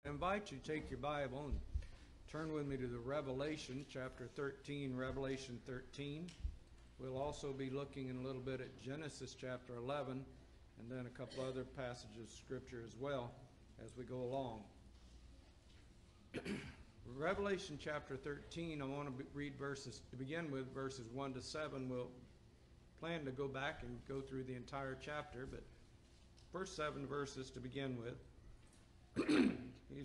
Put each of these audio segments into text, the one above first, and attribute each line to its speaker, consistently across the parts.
Speaker 1: invite you to take your Bible and turn with me to the Revelation chapter 13, Revelation 13. We'll also be looking in a little bit at Genesis chapter 11 and then a couple other passages of Scripture as well as we go along. Revelation chapter 13, I want to read verses, to begin with verses 1 to 7. We'll plan to go back and go through the entire chapter, but first 7 verses to begin with. Excuse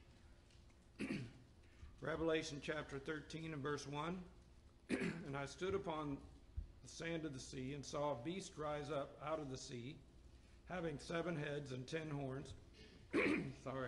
Speaker 1: me. Revelation chapter 13 and verse 1. And I stood upon the sand of the sea and saw a beast rise up out of the sea, having 7 heads and 10 horns. Sorry.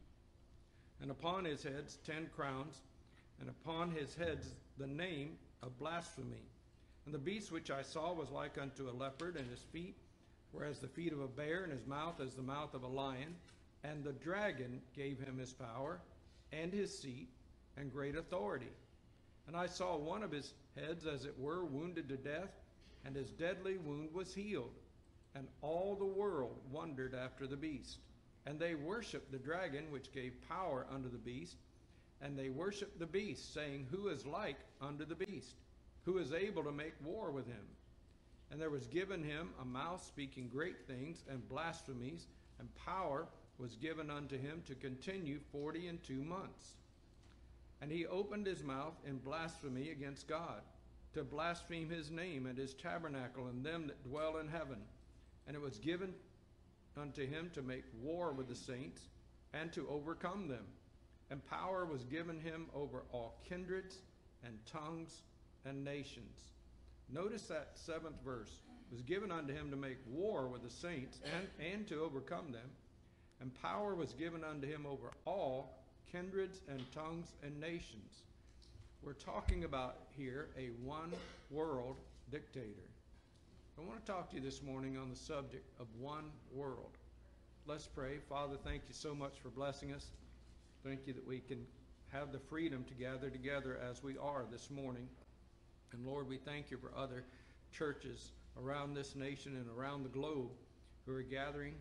Speaker 1: And upon his heads 10 crowns, and upon his heads the name of blasphemy. And the beast which I saw was like unto a leopard, and his feet were as the feet of a bear, and his mouth as the mouth of a lion. And the dragon gave him his power, and his seat, and great authority. And I saw one of his heads, as it were, wounded to death, and his deadly wound was healed. And all the world wondered after the beast. And they worshipped the dragon, which gave power unto the beast. And they worshipped the beast, saying, Who is like unto the beast? Who is able to make war with him? And there was given him a mouth speaking great things and blasphemies, and power was given unto him to continue 42 months. And he opened his mouth in blasphemy against God, to blaspheme his name and his tabernacle and them that dwell in heaven. And it was given unto him to make war with the saints and to overcome them. And power was given him over all kindreds and tongues and nations. Notice that 7th verse. It was given unto him to make war with the saints and to overcome them. And power was given unto him over all kindreds and tongues and nations. We're talking about here a one world dictator. I want to talk to you this morning on the subject of one world. Let's pray. Father, thank you so much for blessing us. Thank you that we can have the freedom to gather together as we are this morning. And Lord, we thank you for other churches around this nation and around the globe who are gathering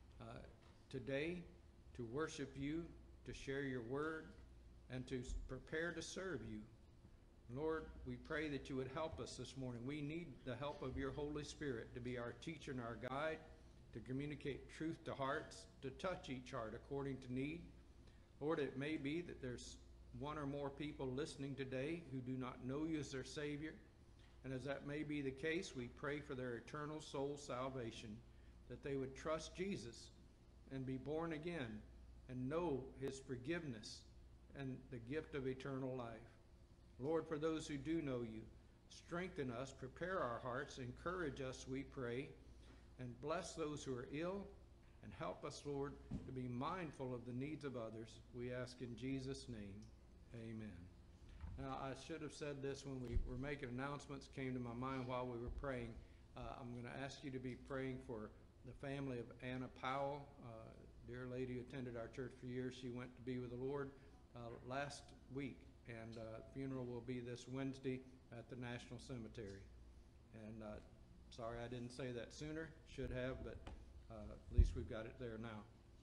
Speaker 1: today to worship you, to share your word, and to prepare to serve you. Lord, we pray that you would help us this morning. We need the help of your Holy Spirit to be our teacher and our guide, to communicate truth to hearts, to touch each heart according to need. Lord, it may be that there's one or more people listening today who do not know you as their Savior. And as that may be the case, we pray for their eternal soul salvation, that they would trust Jesus and be born again and know his forgiveness and the gift of eternal life. Lord, for those who do know you, strengthen us, prepare our hearts, encourage us, we pray, and bless those who are ill, and help us, Lord, to be mindful of the needs of others. We ask in Jesus' name, amen. Now, I should have said this when we were making announcements, came to my mind while we were praying. I'm going to ask you to be praying for the family of Anna Powell, dear lady who attended our church for years. She went to be with the Lord last week, and funeral will be this Wednesday at the National Cemetery. And sorry I didn't say that sooner, should have, but at least we've got it there now.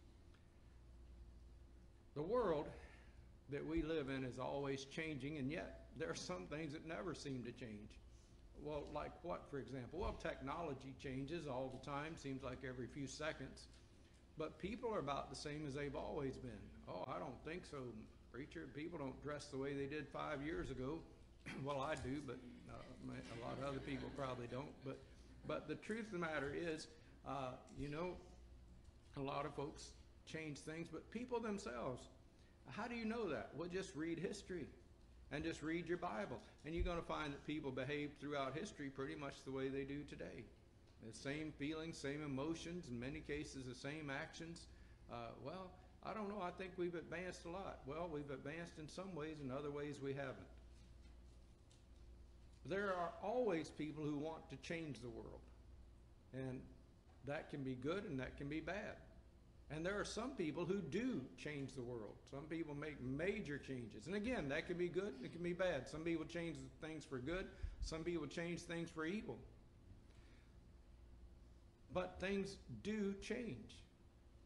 Speaker 1: The world that we live in is always changing, and yet there are some things that never seem to change. Well, like what, for example? Well, technology changes all the time, seems like every few seconds. But people are about the same as they've always been. Oh, I don't think so, preacher. People don't dress the way they did 5 years ago. Well, I do, but a lot of other people probably don't. But the truth of the matter is, a lot of folks change things, but people themselves, how do you know that? Well, just read history and just read your Bible. And you're going to find that people behave throughout history pretty much the way they do today. The same feelings, same emotions, in many cases the same actions. Well, I don't know, I think we've advanced a lot. Well, we've advanced in some ways, in other ways we haven't. There are always people who want to change the world. And that can be good and that can be bad. And there are some people who do change the world. Some people make major changes. And again, that can be good, it can be bad. Some people change things for good, some people change things for evil. But things do change.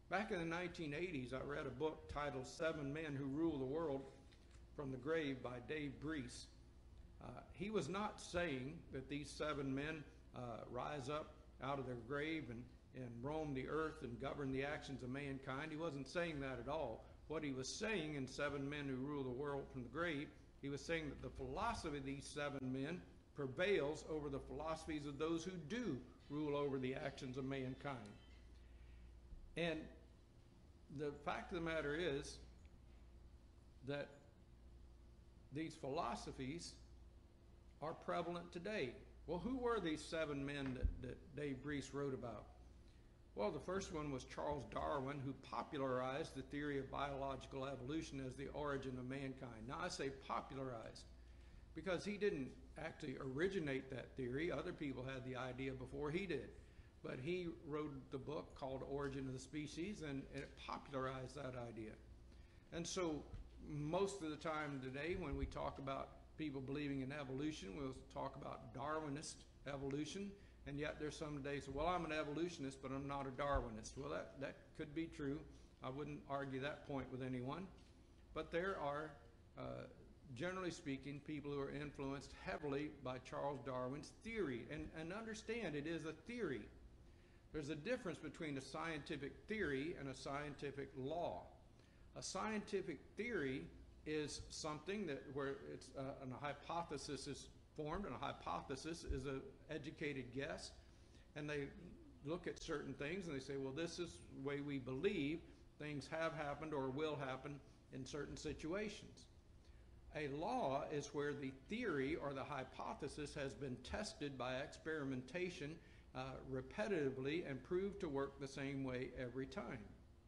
Speaker 1: Back in the 1980s, I read a book titled Seven Men Who Rule the World from the Grave by Dave Breese. He was not saying that these seven men rise up out of their grave and roam the earth and govern the actions of mankind. He wasn't saying that at all. What he was saying in Seven Men Who Rule the World from the Grave, he was saying that the philosophy of these seven men prevails over the philosophies of those who do rule over the actions of mankind. And the fact of the matter is that these philosophies are prevalent today. Well, who were these seven men that Dave Breese wrote about? Well, the first one was Charles Darwin, who popularized the theory of biological evolution as the origin of mankind. Now, I say popularized because he didn't actually originate that theory. Other people had the idea before he did. But he wrote the book called Origin of the Species, and it popularized that idea. And so most of the time today when we talk about people believing in evolution, we'll talk about Darwinist evolution, and yet there's some today say, well, I'm an evolutionist, but I'm not a Darwinist. Well, that could be true. I wouldn't argue that point with anyone. But there are, generally speaking, people who are influenced heavily by Charles Darwin's theory. And understand, it is a theory. There's a difference between a scientific theory and a scientific law. A scientific theory is something where it's a hypothesis is formed, and a hypothesis is an educated guess, and they look at certain things and they say, well, this is the way we believe things have happened or will happen in certain situations. A law is where the theory or the hypothesis has been tested by experimentation repetitively and proved to work the same way every time.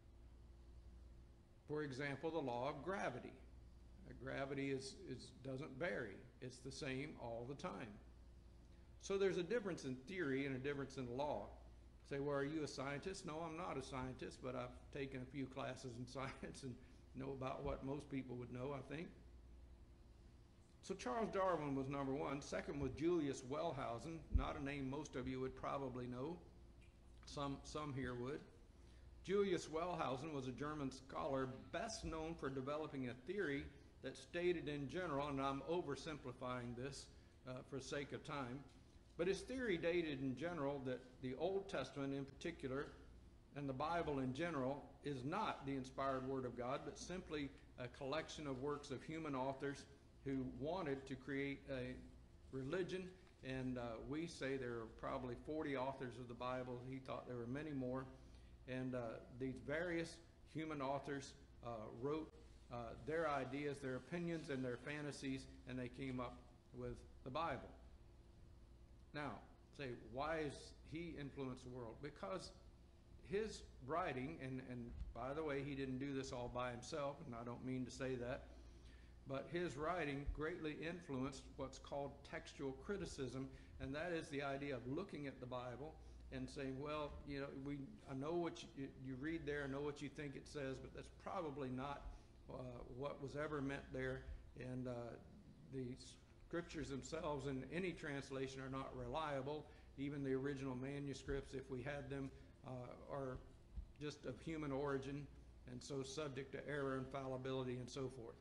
Speaker 1: For example, the law of gravity. Gravity doesn't vary. It's the same all the time. So there's a difference in theory and a difference in law. Say, well, are you a scientist? No, I'm not a scientist, but I've taken a few classes in science and know about what most people would know, I think. So Charles Darwin was number one. Second was Julius Wellhausen, not a name most of you would probably know. Some here would. Julius Wellhausen was a German scholar best known for developing a theory that stated in general, and I'm oversimplifying this for sake of time, but his theory dated in general that the Old Testament in particular and the Bible in general is not the inspired Word of God, but simply a collection of works of human authors who wanted to create a religion, and we say there are probably 40 authors of the Bible. He thought there were many more, and these various human authors wrote their ideas, their opinions, and their fantasies, and they came up with the Bible. Now, say, why has he influenced the world? Because his writing, and by the way, he didn't do this all by himself, and I don't mean to say that, but his writing greatly influenced what's called textual criticism, and that is the idea of looking at the Bible and saying, well, you know, I know what you read there, I know what you think it says, but that's probably not what was ever meant there, and the scriptures themselves in any translation are not reliable. Even the original manuscripts, if we had them, are just of human origin, and so subject to error and fallibility and so forth.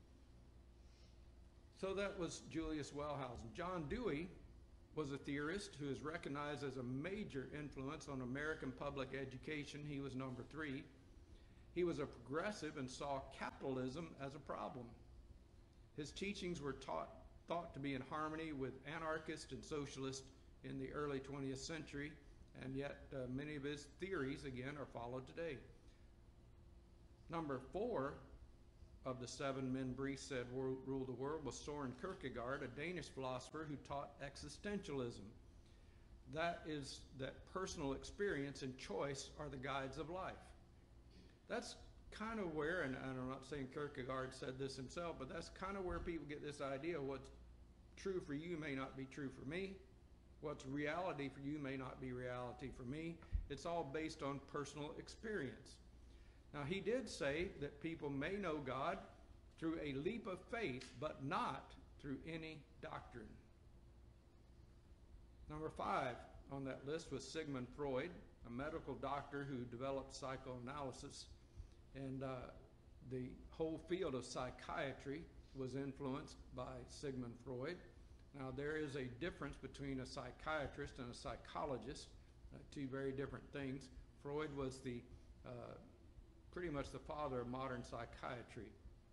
Speaker 1: So that was Julius Wellhausen. John Dewey was a theorist who is recognized as a major influence on American public education. He was number 3. He was a progressive and saw capitalism as a problem. His teachings were thought to be in harmony with anarchists and socialists in the early 20th century, and yet many of his theories, again, are followed today. Number 4 of the 7 men Breese said ruled the world was Søren Kierkegaard, a Danish philosopher who taught existentialism. That is that personal experience and choice are the guides of life. That's kind of where, and I'm not saying Kierkegaard said this himself, but that's kind of where people get this idea: what's true for you may not be true for me. What's reality for you may not be reality for me. It's all based on personal experience. Now, he did say that people may know God through a leap of faith, but not through any doctrine. Number 5 on that list was Sigmund Freud. a medical doctor who developed psychoanalysis, and the whole field of psychiatry was influenced by Sigmund Freud. Now, there is a difference between a psychiatrist and a psychologist, two very different things. Freud was the pretty much the father of modern psychiatry.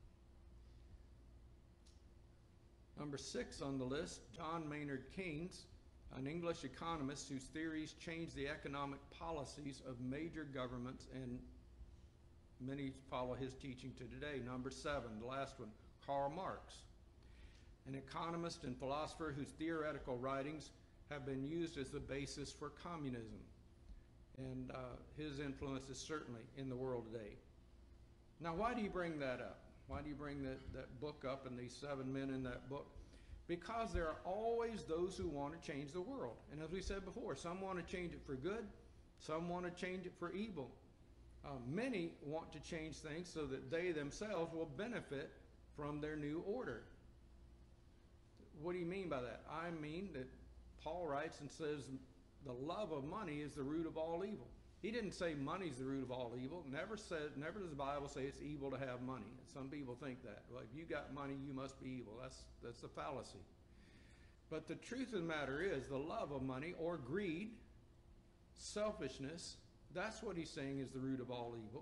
Speaker 1: Number 6 on the list, John Maynard Keynes, an English economist whose theories changed the economic policies of major governments, and many follow his teaching to today. Number 7, the last one, Karl Marx, an economist and philosopher whose theoretical writings have been used as the basis for communism. And his influence is certainly in the world today. Now, why do you bring that up? Why do you bring that book up and these 7 men in that book? Because there are always those who want to change the world. And as we said before, some want to change it for good, some want to change it for evil. Many want to change things so that they themselves will benefit from their new order. What do you mean by that? I mean that Paul writes and says the love of money is the root of all evil. He didn't say money is the root of all evil. Never does the Bible say it's evil to have money. Some people think that. Well, if you got money, you must be evil. That's a fallacy. But the truth of the matter is the love of money, or greed, selfishness, that's what he's saying is the root of all evil.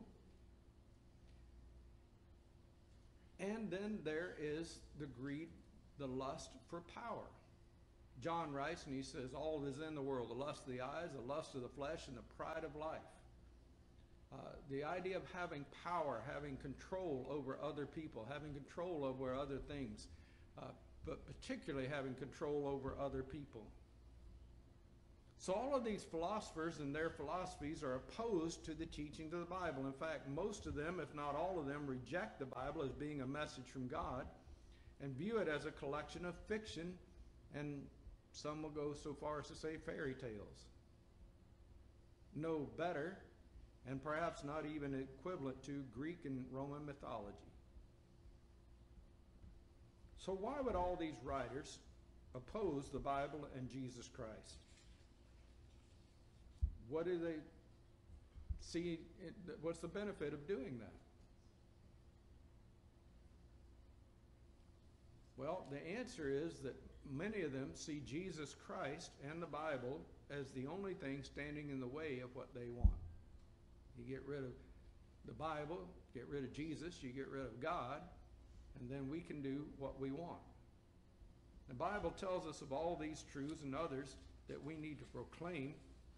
Speaker 1: And then there is the greed, the lust for power. John writes and he says, all that is in the world, the lust of the eyes, the lust of the flesh, and the pride of life. The idea of having power, having control over other people, having control over other things, but particularly having control over other people. So all of these philosophers and their philosophies are opposed to the teachings of the Bible. In fact, most of them, if not all of them, reject the Bible as being a message from God and view it as a collection of fiction, and some will go so far as to say fairy tales. No better, and perhaps not even equivalent to Greek and Roman mythology. So why would all these writers oppose the Bible and Jesus Christ? What do they see? What's the benefit of doing that? Well, the answer is that many of them see Jesus Christ and the Bible as the only thing standing in the way of what they want. You get rid of the Bible, get rid of Jesus, you get rid of God, and then we can do what we want. The Bible tells us of all these truths and others that we need to proclaim,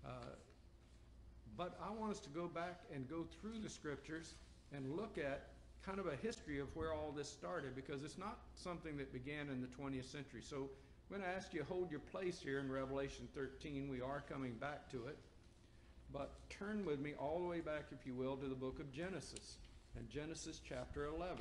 Speaker 1: but I want us to go back and go through the scriptures and look at kind of a history of where all this started, because it's not something that began in the 20th century. So I'm going to ask you to hold your place here in Revelation 13. We are coming back to it. But turn with me all the way back, if you will, to the book of Genesis, and Genesis chapter 11.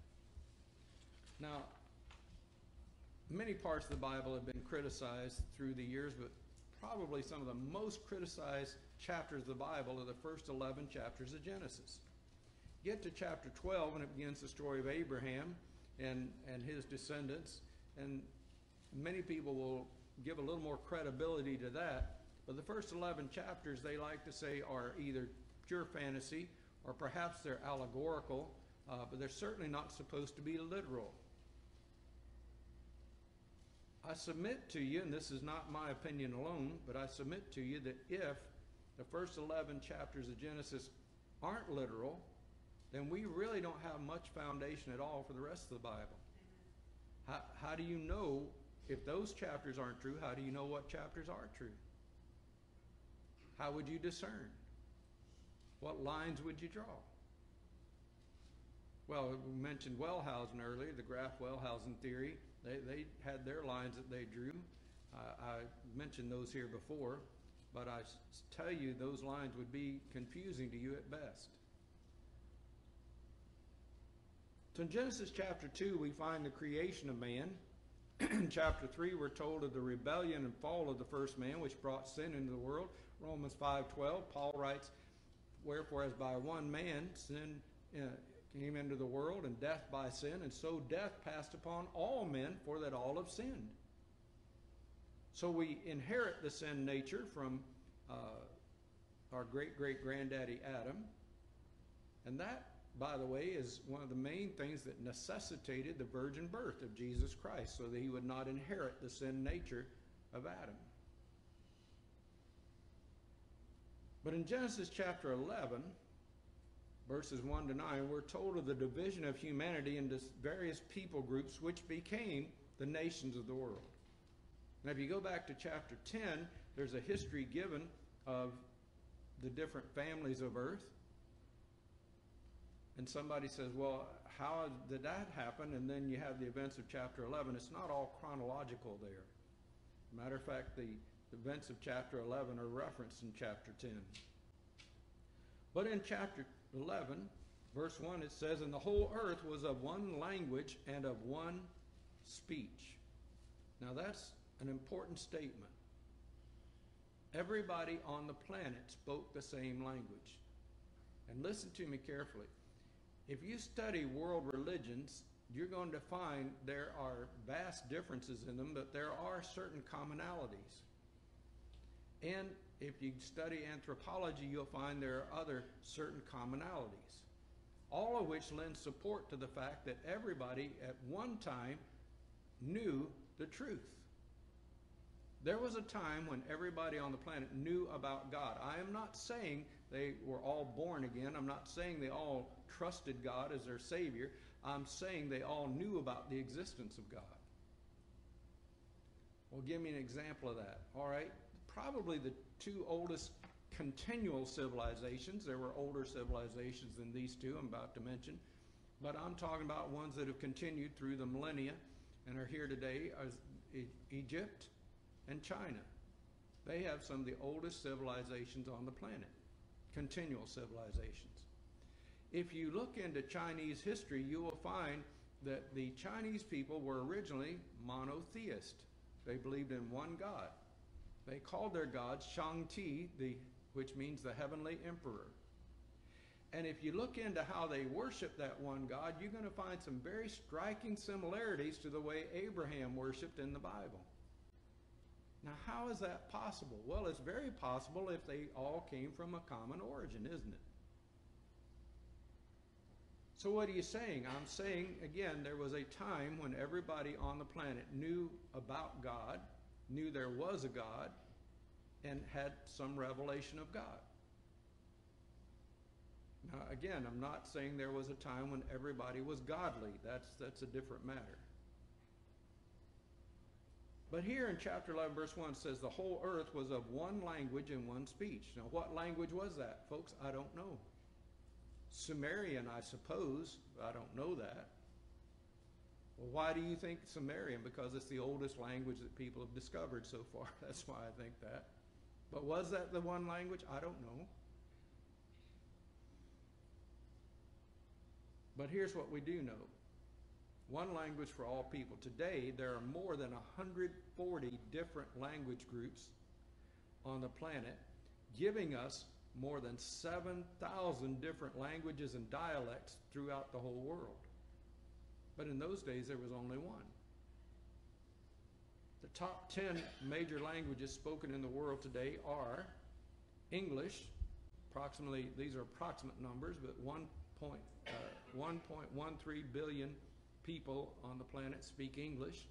Speaker 1: Now, many parts of the Bible have been criticized through the years, but probably some of the most criticized chapters of the Bible are the first 11 chapters of Genesis. Get to chapter 12, and it begins the story of Abraham and his descendants, and many people will give a little more credibility to that. But the first 11 chapters, they like to say, are either pure fantasy or perhaps they're allegorical, but they're certainly not supposed to be literal. I submit to you, and this is not my opinion alone, but I submit to you that if the first 11 chapters of Genesis aren't literal, then we really don't have much foundation at all for the rest of the Bible. How do you know if those chapters aren't true? How do you know what chapters are true? How would you discern? What lines would you draw? Well, we mentioned Wellhausen earlier, the Graff-Wellhausen theory. They had their lines that they drew. I mentioned those here before, but I tell you those lines would be confusing to you at best. So in Genesis chapter 2, we find the creation of man. In chapter 3, we're told of the rebellion and fall of the first man, which brought sin into the world. Romans 5:12, Paul writes, wherefore as by one man sin came into the world, and death by sin, and so death passed upon all men, for that all have sinned. So we inherit the sin nature from our great-great-granddaddy Adam. And that, by the way, is one of the main things that necessitated the virgin birth of Jesus Christ, so that he would not inherit the sin nature of Adam. But in Genesis chapter 11, verses 1 to 9, we're told of the division of humanity into various people groups which became the nations of the world. Now, if you go back to chapter 10, there's a history given of the different families of earth. And somebody says, well, how did that happen? And then you have the events of chapter 11. It's not all chronological there. Matter of fact, the events of chapter 11 are referenced in chapter 10. But in chapter 11, verse 1, it says, and the whole earth was of one language and of one speech. Now that's an important statement. Everybody on the planet spoke the same language. And listen to me carefully. If you study world religions, you're going to find there are vast differences in them, but there are certain commonalities. And if you study anthropology, you'll find there are other certain commonalities, all of which lend support to the fact that everybody at one time knew the truth. There was a time when everybody on the planet knew about God. I am not saying they were all born again. I'm not saying they all trusted God as their Savior. I'm saying they all knew about the existence of God. Well, give me an example of that. All right, probably the two oldest continual civilizations, there were older civilizations than these two I'm about to mention, but I'm talking about ones that have continued through the millennia and are here today, as Egypt and China. They have some of the oldest civilizations on the planet, continual civilizations. If you look into Chinese history, you will find that the Chinese people were originally monotheist. They believed in one God. They called their god Shang-Ti, which means the heavenly emperor. And if you look into how they worship that one God, you're going to find some very striking similarities to the way Abraham worshiped in the Bible. Now, how is that possible? Well, it's very possible if they all came from a common origin, isn't it? So what are you saying? I'm saying, again, there was a time when everybody on the planet knew about God, knew there was a God, and had some revelation of God. Now, again, I'm not saying there was a time when everybody was godly. That's a different matter. But here in chapter 11, verse 1, it says, the whole earth was of one language and one speech. Now, what language was that, folks? I don't know. Sumerian, I suppose. I don't know that. Well, why do you think Sumerian? Because it's the oldest language that people have discovered so far. That's why I think that. But was that the one language? I don't know. But here's what we do know. One language for all people. Today, there are more than 140 different language groups on the planet, giving us more than 7,000 different languages and dialects throughout the whole world. But in those days, there was only one. The top 10 major languages spoken in the world today are English, approximately, these are approximate numbers, but 1.13 billion people on the planet speak English.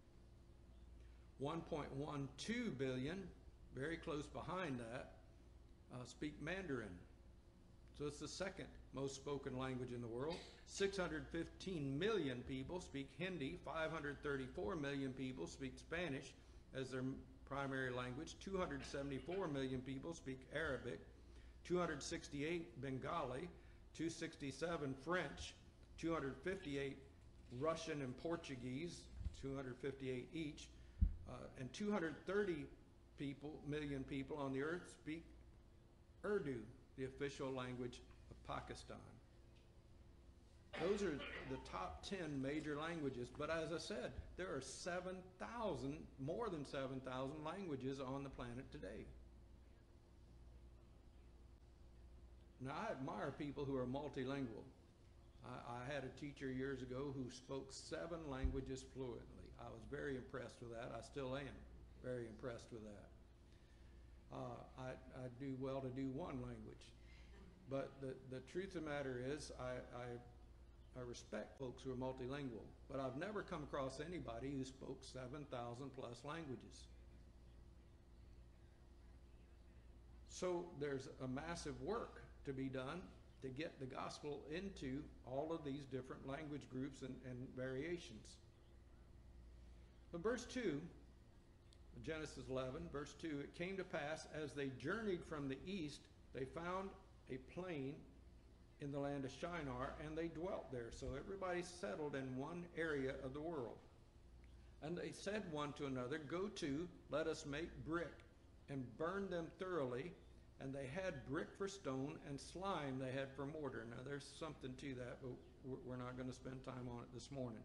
Speaker 1: 1.12 billion, very close behind that, speak Mandarin. So it's the second most spoken language in the world. 615 million people speak Hindi. 534 million people speak Spanish as their primary language. 274 million people speak Arabic. 268 Bengali. 267 French. 258 Russian and Portuguese, 258 each, and 230 million people on the earth speak Urdu, the official language of Pakistan. Those are the top 10 major languages, but as I said, there are 7,000, more than 7,000 languages on the planet today. Now, I admire people who are multilingual. I had a teacher years ago who spoke 7 languages fluently. I was very impressed with that. I still am very impressed with that. I do well to do one language. But the truth of the matter is, I respect folks who are multilingual, but I've never come across anybody who spoke 7,000 plus languages. So there's a massive work to be done to get the gospel into all of these different language groups and variations. But verse 2, Genesis 11, verse 2, it came to pass as they journeyed from the east, they found a plain in the land of Shinar, and they dwelt there. So everybody settled in one area of the world. And they said one to another, go to, let us make brick, and burn them thoroughly. And they had brick for stone, and slime they had for mortar. Now there's something to that, but we're not going to spend time on it this morning.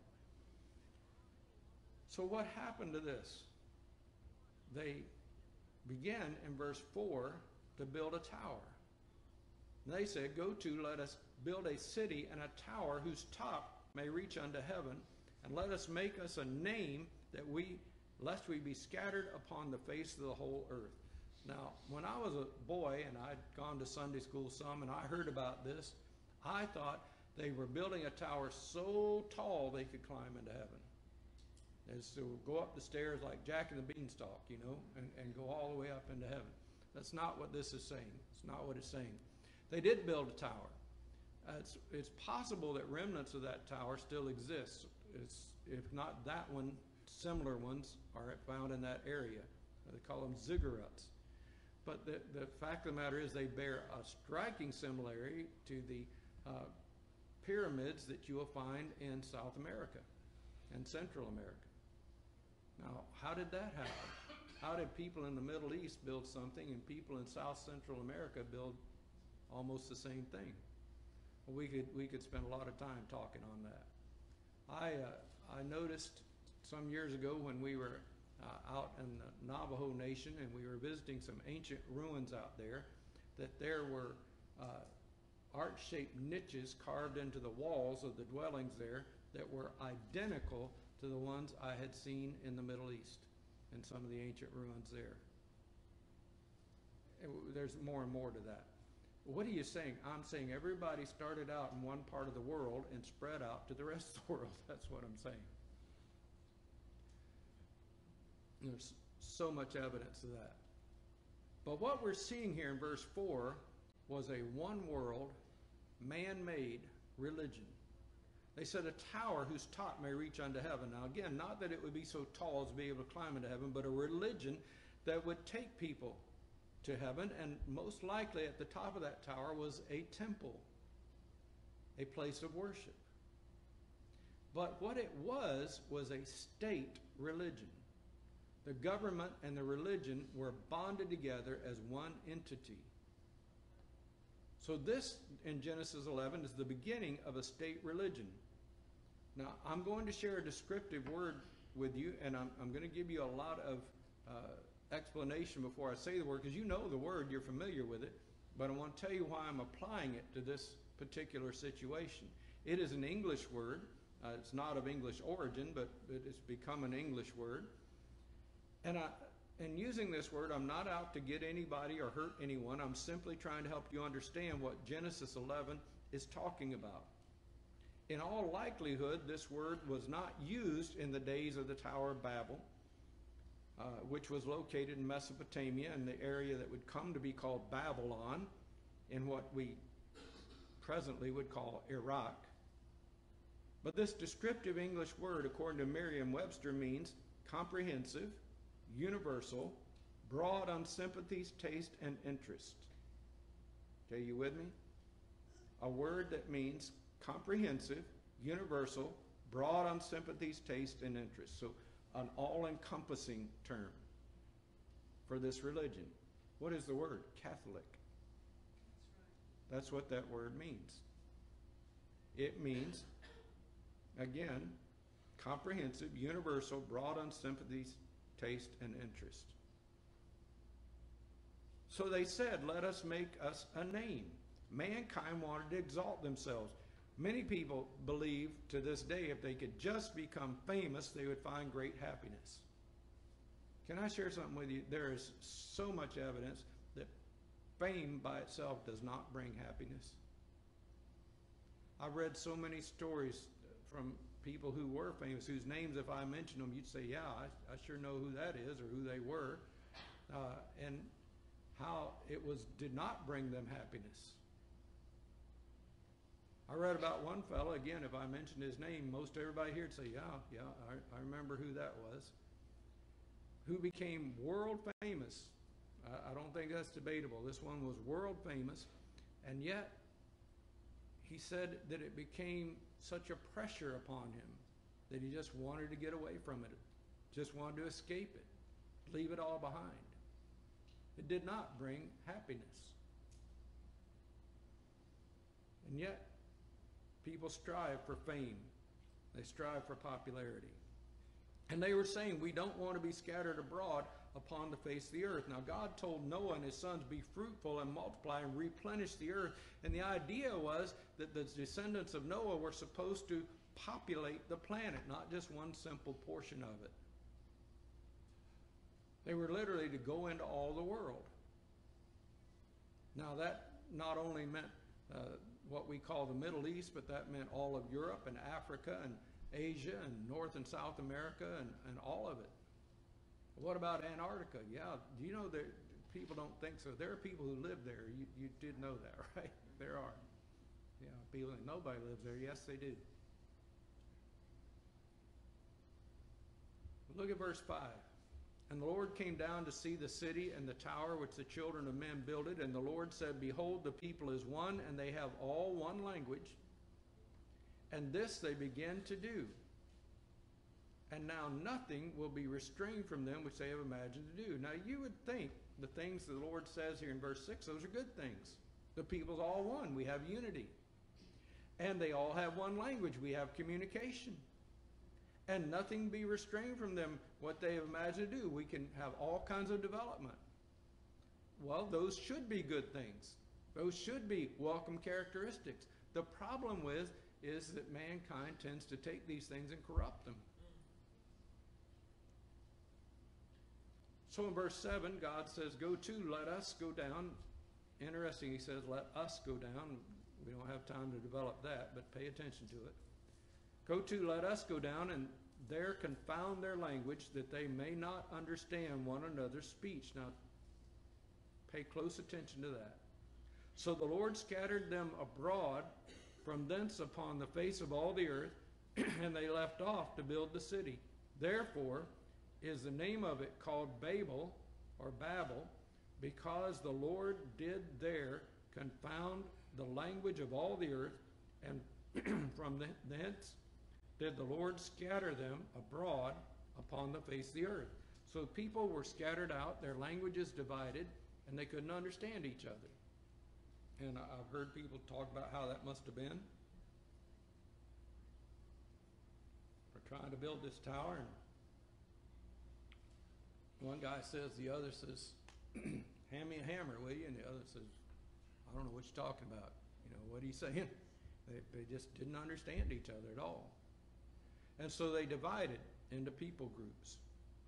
Speaker 1: So what happened to this? They began in verse 4 to build a tower. And they said, go to, let us build a city and a tower whose top may reach unto heaven, and let us make us a name lest we be scattered upon the face of the whole earth. Now, when I was a boy and I'd gone to Sunday school some and I heard about this, I thought they were building a tower so tall they could climb into heaven. And so go up the stairs like Jack and the Beanstalk, you know, and go all the way up into heaven. That's not what this is saying. It's not what it's saying. They did build a tower. It's possible that remnants of that tower still exist. If not that one, similar ones are found in that area. They call them ziggurats. But the fact of the matter is they bear a striking similarity to the pyramids that you will find in South America and Central America. Now, how did that happen? How did people in the Middle East build something and people in South Central America build almost the same thing? Well, we could spend a lot of time talking on that. I noticed some years ago when we were out in the Navajo Nation and we were visiting some ancient ruins out there, that there were arch-shaped niches carved into the walls of the dwellings there that were identical to the ones I had seen in the Middle East and some of the ancient ruins there. There's more and more to that. What are you saying? I'm saying everybody started out in one part of the world and spread out to the rest of the world. That's what I'm saying. There's so much evidence of that. But what we're seeing here in verse 4 was a one-world, man-made religion. They said a tower whose top may reach unto heaven. Now again, not that it would be so tall as to be able to climb into heaven, but a religion that would take people to heaven, and most likely at the top of that tower was a temple, a place of worship. But what it was a state religion. The government and the religion were bonded together as one entity. So this, in Genesis 11, is the beginning of a state religion. Now, I'm going to share a descriptive word with you, and I'm going to give you a lot of explanation before I say the word, because you know the word, you're familiar with it, but I want to tell you why I'm applying it to this particular situation. It is an English word. It's not of English origin, but it's become an English word. And in using this word, I'm not out to get anybody or hurt anyone. I'm simply trying to help you understand what Genesis 11 is talking about. In all likelihood, this word was not used in the days of the Tower of Babel, which was located in Mesopotamia, in the area that would come to be called Babylon, in what we presently would call Iraq. But this descriptive English word, according to Merriam-Webster, means comprehensive, universal, broad on sympathies, taste, and interest. Okay, you with me? A word that means comprehensive, universal, broad on sympathies, taste, and interest. So an all-encompassing term for this religion. What is the word? Catholic. That's what that word means. It means, again, comprehensive, universal, broad on sympathies, taste, and interest. So they said, let us make us a name. Mankind wanted to exalt themselves. Many people believe to this day if they could just become famous, they would find great happiness. Can I share something with you? There is so much evidence that fame by itself does not bring happiness. I've read so many stories from people who were famous, whose names, if I mentioned them, you'd say, yeah, I sure know who that is or who they were, and how it did not bring them happiness. I read about one fellow, again, if I mentioned his name, most everybody here would say, yeah, I remember who that was, who became world famous. I don't think that's debatable. This one was world famous, and yet he said that it became such a pressure upon him that he just wanted to get away from it, just wanted to escape it, leave it all behind. It did not bring happiness. And yet, people strive for fame. They strive for popularity. And they were saying, we don't want to be scattered abroad upon the face of the earth. Now, God told Noah and his sons, be fruitful and multiply and replenish the earth. And the idea was that the descendants of Noah were supposed to populate the planet, not just one simple portion of it. They were literally to go into all the world. Now, that not only meant what we call the Middle East, but that meant all of Europe and Africa and Asia and North and South America and all of it. What about Antarctica? Yeah, do you know that people don't think so? There are people who live there. You did know that, right? There are. Yeah, people think nobody lives there. Yes, they do. Look at verse 5. And the Lord came down to see the city and the tower which the children of men builded. And the Lord said, behold, the people is one, and they have all one language. And this they begin to do. And now nothing will be restrained from them which they have imagined to do. Now you would think the things the Lord says here in verse 6, those are good things. The people's all one. We have unity. And they all have one language. We have communication. And nothing be restrained from them what they have imagined to do. We can have all kinds of development. Well, those should be good things. Those should be welcome characteristics. The problem is that mankind tends to take these things and corrupt them. So in verse 7, God says, go to, let us go down. Interesting, he says, let us go down. We don't have time to develop that, but pay attention to it. Go to, let us go down, and there confound their language, that they may not understand one another's speech. Now, pay close attention to that. So the Lord scattered them abroad from thence upon the face of all the earth, and they left off to build the city. Therefore is the name of it called Babel, or Babel, because the Lord did there confound the language of all the earth, and from thence did the Lord scatter them abroad upon the face of the earth. So people were scattered out, their languages divided, and they couldn't understand each other. And I've heard people talk about how that must have been. We're trying to build this tower, and one guy says, the other says, hand me a hammer, will you? And the other says, I don't know what you're talking about. You know, what are you saying? They just didn't understand each other at all. And so they divided into people groups.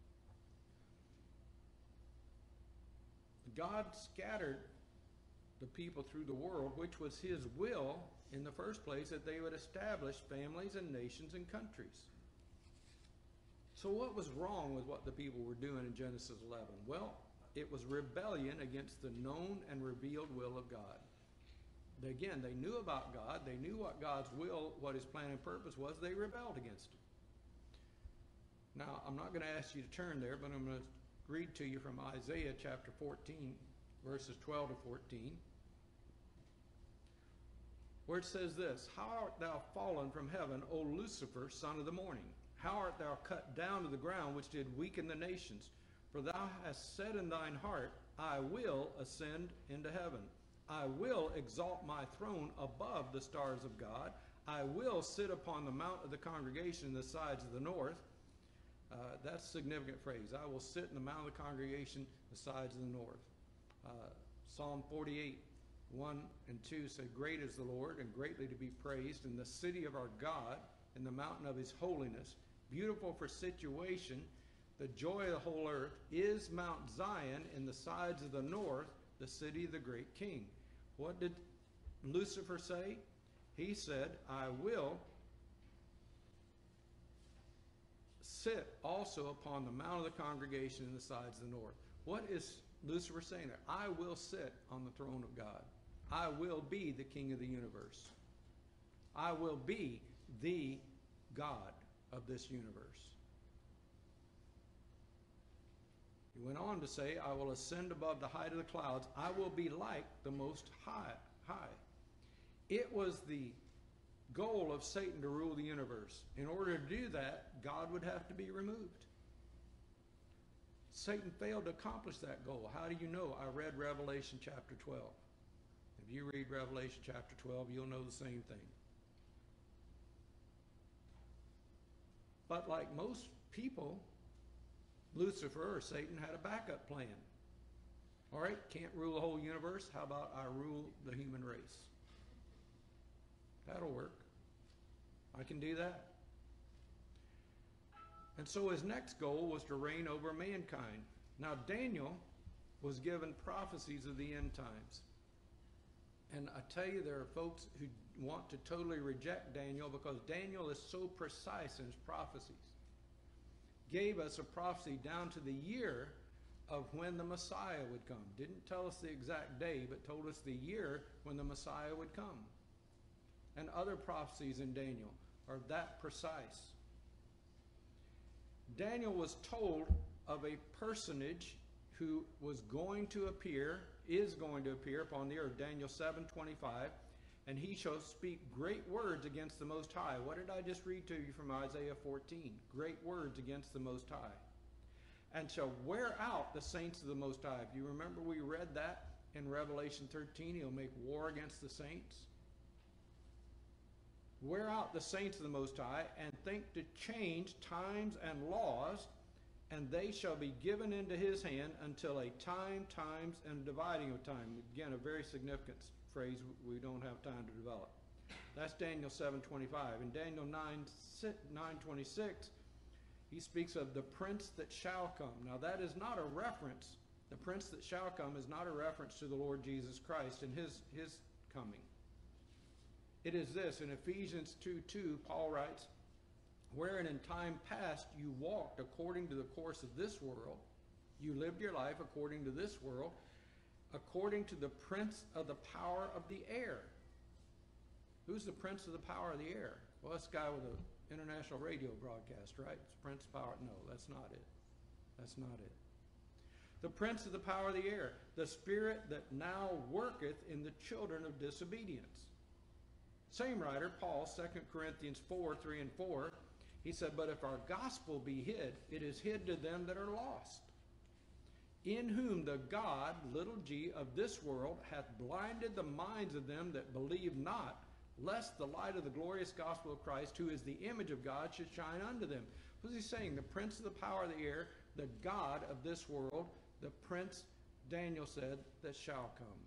Speaker 1: God scattered the people through the world, which was his will in the first place, that they would establish families and nations and countries. So what was wrong with what the people were doing in Genesis 11? Well, it was rebellion against the known and revealed will of God. Again, they knew about God. They knew what God's will, what his plan and purpose was. They rebelled against it. Now, I'm not going to ask you to turn there, but I'm going to read to you from Isaiah chapter 14, verses 12 to 14, where it says this, how art thou fallen from heaven, O Lucifer, son of the morning? How art thou cut down to the ground, which did weaken the nations? For thou hast said in thine heart, I will ascend into heaven. I will exalt my throne above the stars of God. I will sit upon the mount of the congregation in the sides of the north. That's a significant phrase. I will sit in the mount of the congregation, the sides of the north. Psalm 48, 1 and 2 say, great is the Lord and greatly to be praised in the city of our God, in the mountain of his holiness, beautiful for situation, The joy of the whole earth is Mount Zion in the sides of the north, the city of the great king. What did Lucifer say? He said, I will sit also upon the mount of the congregation in the sides of the north. What is Lucifer saying there? I will sit on the throne of God. I will be the king of the universe. I will be the God of this universe. He went on to say, I will ascend above the height of the clouds. I will be like the Most High. It was the goal of Satan to rule the universe. In order to do that, God would have to be removed. Satan failed to accomplish that goal. How do you know? I read Revelation chapter 12. If you read Revelation chapter 12, you'll know the same thing. But like most people, Lucifer or Satan had a backup plan. All right, can't rule the whole universe. How about I rule the human race? That'll work. I can do that. And so his next goal was to reign over mankind. Now Daniel was given prophecies of the end times. And I tell you, there are folks who want to totally reject Daniel because Daniel is so precise in his prophecies. Gave us a prophecy down to the year of when the Messiah would come. Didn't tell us the exact day, but told us the year when the Messiah would come. And other prophecies in Daniel are that precise. Daniel was told of a personage who was going to appear, is going to appear upon the earth. Daniel 7:25, and he shall speak great words against the Most High. What did I just read to you from Isaiah 14? Great words against the Most High. And shall wear out the saints of the Most High. If you remember, we read that in Revelation 13. He'll make war against the saints. Wear out the saints of the Most High, and think to change times and laws, and they shall be given into his hand until a time, times, and dividing of time. Again, a very significant phrase we don't have time to develop. That's Daniel 7:25. In Daniel 9:26, he speaks of the prince that shall come. Now that is not a reference. The prince that shall come is not a reference to the Lord Jesus Christ and his coming. It is this, in Ephesians 2:2, Paul writes, wherein in time past you walked according to the course of this world, you lived your life according to this world, according to the prince of the power of the air. Who's the prince of the power of the air? Well, this guy with an international radio broadcast, right? It's Prince of Power. No, that's not it. That's not it. The prince of the power of the air, the spirit that now worketh in the children of disobedience. Same writer, Paul, 2 Corinthians 4:3 and 4, he said, but if our gospel be hid, it is hid to them that are lost, in whom the God, little g, of this world hath blinded the minds of them that believe not, lest the light of the glorious gospel of Christ, who is the image of God, should shine unto them. What is he saying? The prince of the power of the air, the God of this world, the prince, Daniel said, that shall come.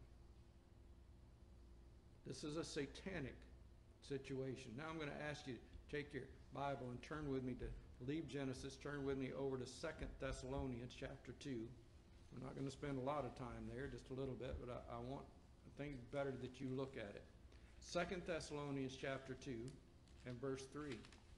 Speaker 1: This is a satanic situation. Now I'm going to ask you to take your Bible and turn with me to leave Genesis, turn with me over to 2 Thessalonians chapter 2. I'm not going to spend a lot of time there, just a little bit, but I think it's better that you look at it. 2 Thessalonians chapter 2 and verse 3.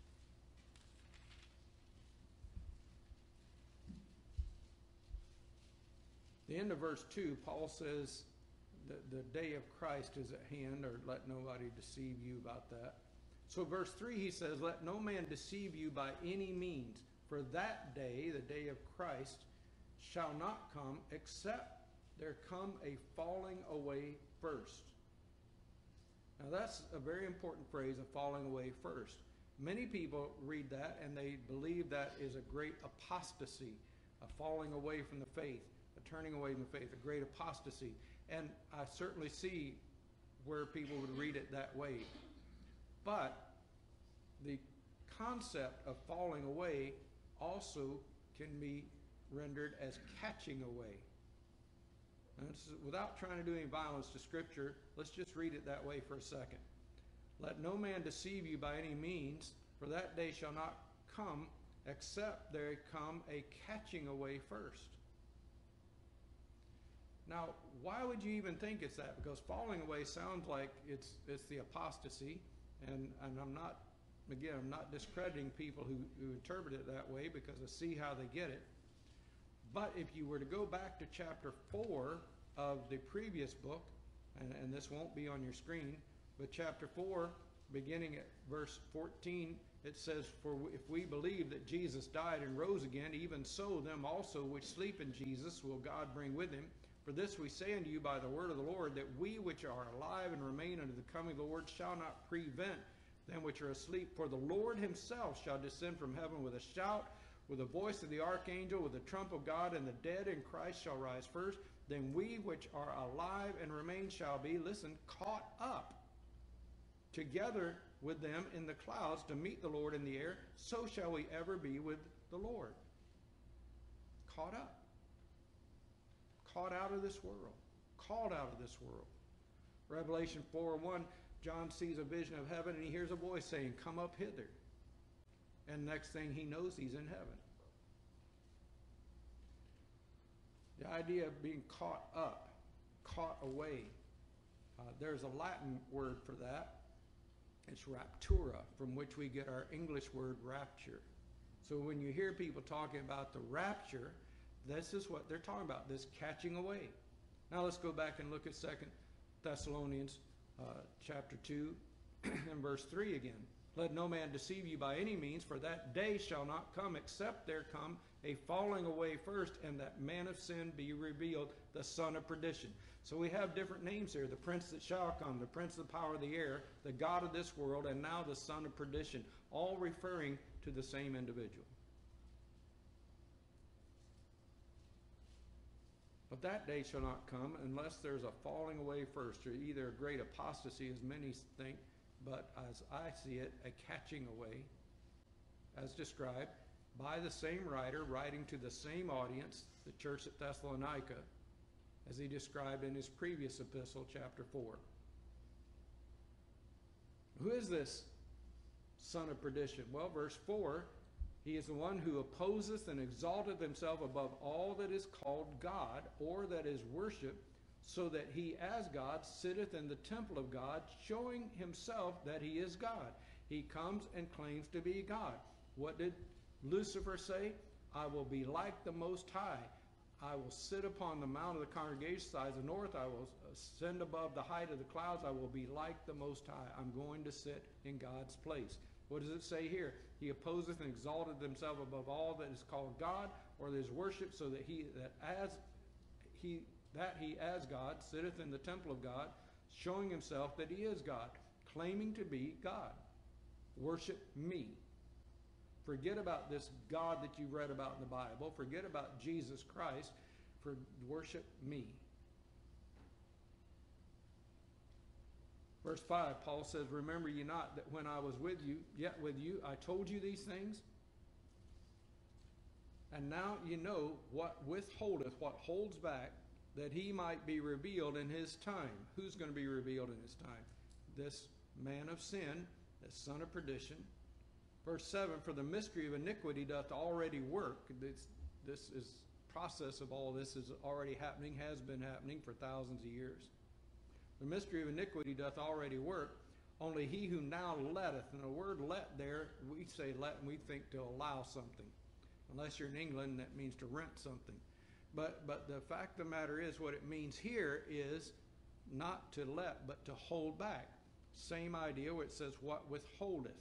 Speaker 1: The end of verse 2, Paul says, the day of Christ is at hand, or let nobody deceive you about that. So verse 3, he says, let no man deceive you by any means, for that day, the day of Christ, shall not come except there come a falling away first. Now that's a very important phrase, a falling away first. Many people read that and they believe that is a great apostasy, a falling away from the faith, a turning away from the faith, a great apostasy. And I certainly see where people would read it that way. But the concept of falling away also can be rendered as catching away. And without trying to do any violence to Scripture, let's just read it that way for a second. Let no man deceive you by any means, for that day shall not come except there come a catching away first. Now, why would you even think it's that? Because falling away sounds like it's the apostasy, and I'm not, again, I'm not discrediting people who interpret it that way, because I see how they get it. But if you were to go back to chapter 4 of the previous book, and this won't be on your screen, but chapter 4, beginning at verse 14, it says, "For if we believe that Jesus died and rose again, even so them also which sleep in Jesus will God bring with him. For this we say unto you by the word of the Lord, that we which are alive and remain unto the coming of the Lord shall not prevent them which are asleep. For the Lord himself shall descend from heaven with a shout, with the voice of the archangel, with the trump of God, and the dead in Christ shall rise first. Then we which are alive and remain shall be," listen, "caught up together with them in the clouds to meet the Lord in the air. So shall we ever be with the Lord." Caught up. Caught out of this world. Called out of this world. Revelation 4:1, John sees a vision of heaven, and he hears a voice saying, "Come up hither." And next thing he knows, he's in heaven. The idea of being caught up, caught away, there's a Latin word for that. It's raptura, from which we get our English word rapture. So when you hear people talking about the rapture, this is what they're talking about, this catching away. Now let's go back and look at 2 Thessalonians chapter 2 and verse 3 again. "Let no man deceive you by any means, for that day shall not come except there come a falling away first, and that man of sin be revealed, the son of perdition." So we have different names here: the prince that shall come, the prince of the power of the air, the god of this world, and now the son of perdition, all referring to the same individual. But that day shall not come unless there's a falling away first, or either a great apostasy, as many think, but as I see it, a catching away, as described by the same writer, writing to the same audience, the church at Thessalonica, as he described in his previous epistle, chapter 4. Who is this son of perdition? Well, verse 4, "He is the one who opposeth and exalteth himself above all that is called God, or that is worshipped, so that he as God sitteth in the temple of God, showing himself that he is God." He comes and claims to be God. What did Lucifer say? "I will be like the Most High. I will sit upon the mount of the congregation sides of the north. I will ascend above the height of the clouds. I will be like the Most High." I'm going to sit in God's place. What does it say here? "He opposeth and exalteth himself above all that is called God, or that is worshipped, so that he as God sitteth in the temple of God, showing himself that he is God," claiming to be God. Worship me. Forget about this God that you read about in the Bible. Forget about Jesus Christ. Worship me. Verse 5, Paul says, "Remember ye not that when I was yet with you, I told you these things? And now you know what withholdeth, what holds back, that he might be revealed in his time." Who's going to be revealed in his time? This man of sin, this son of perdition. Verse 7, "For the mystery of iniquity doth already work." This is process of all this is already happening, has been happening for thousands of years. "The mystery of iniquity doth already work. Only he who now letteth," and the word "let" there, we say let and we think to allow something. Unless you're in England, that means to rent something. But the fact of the matter is, what it means here is not to let, but to hold back. Same idea where it says what withholdeth.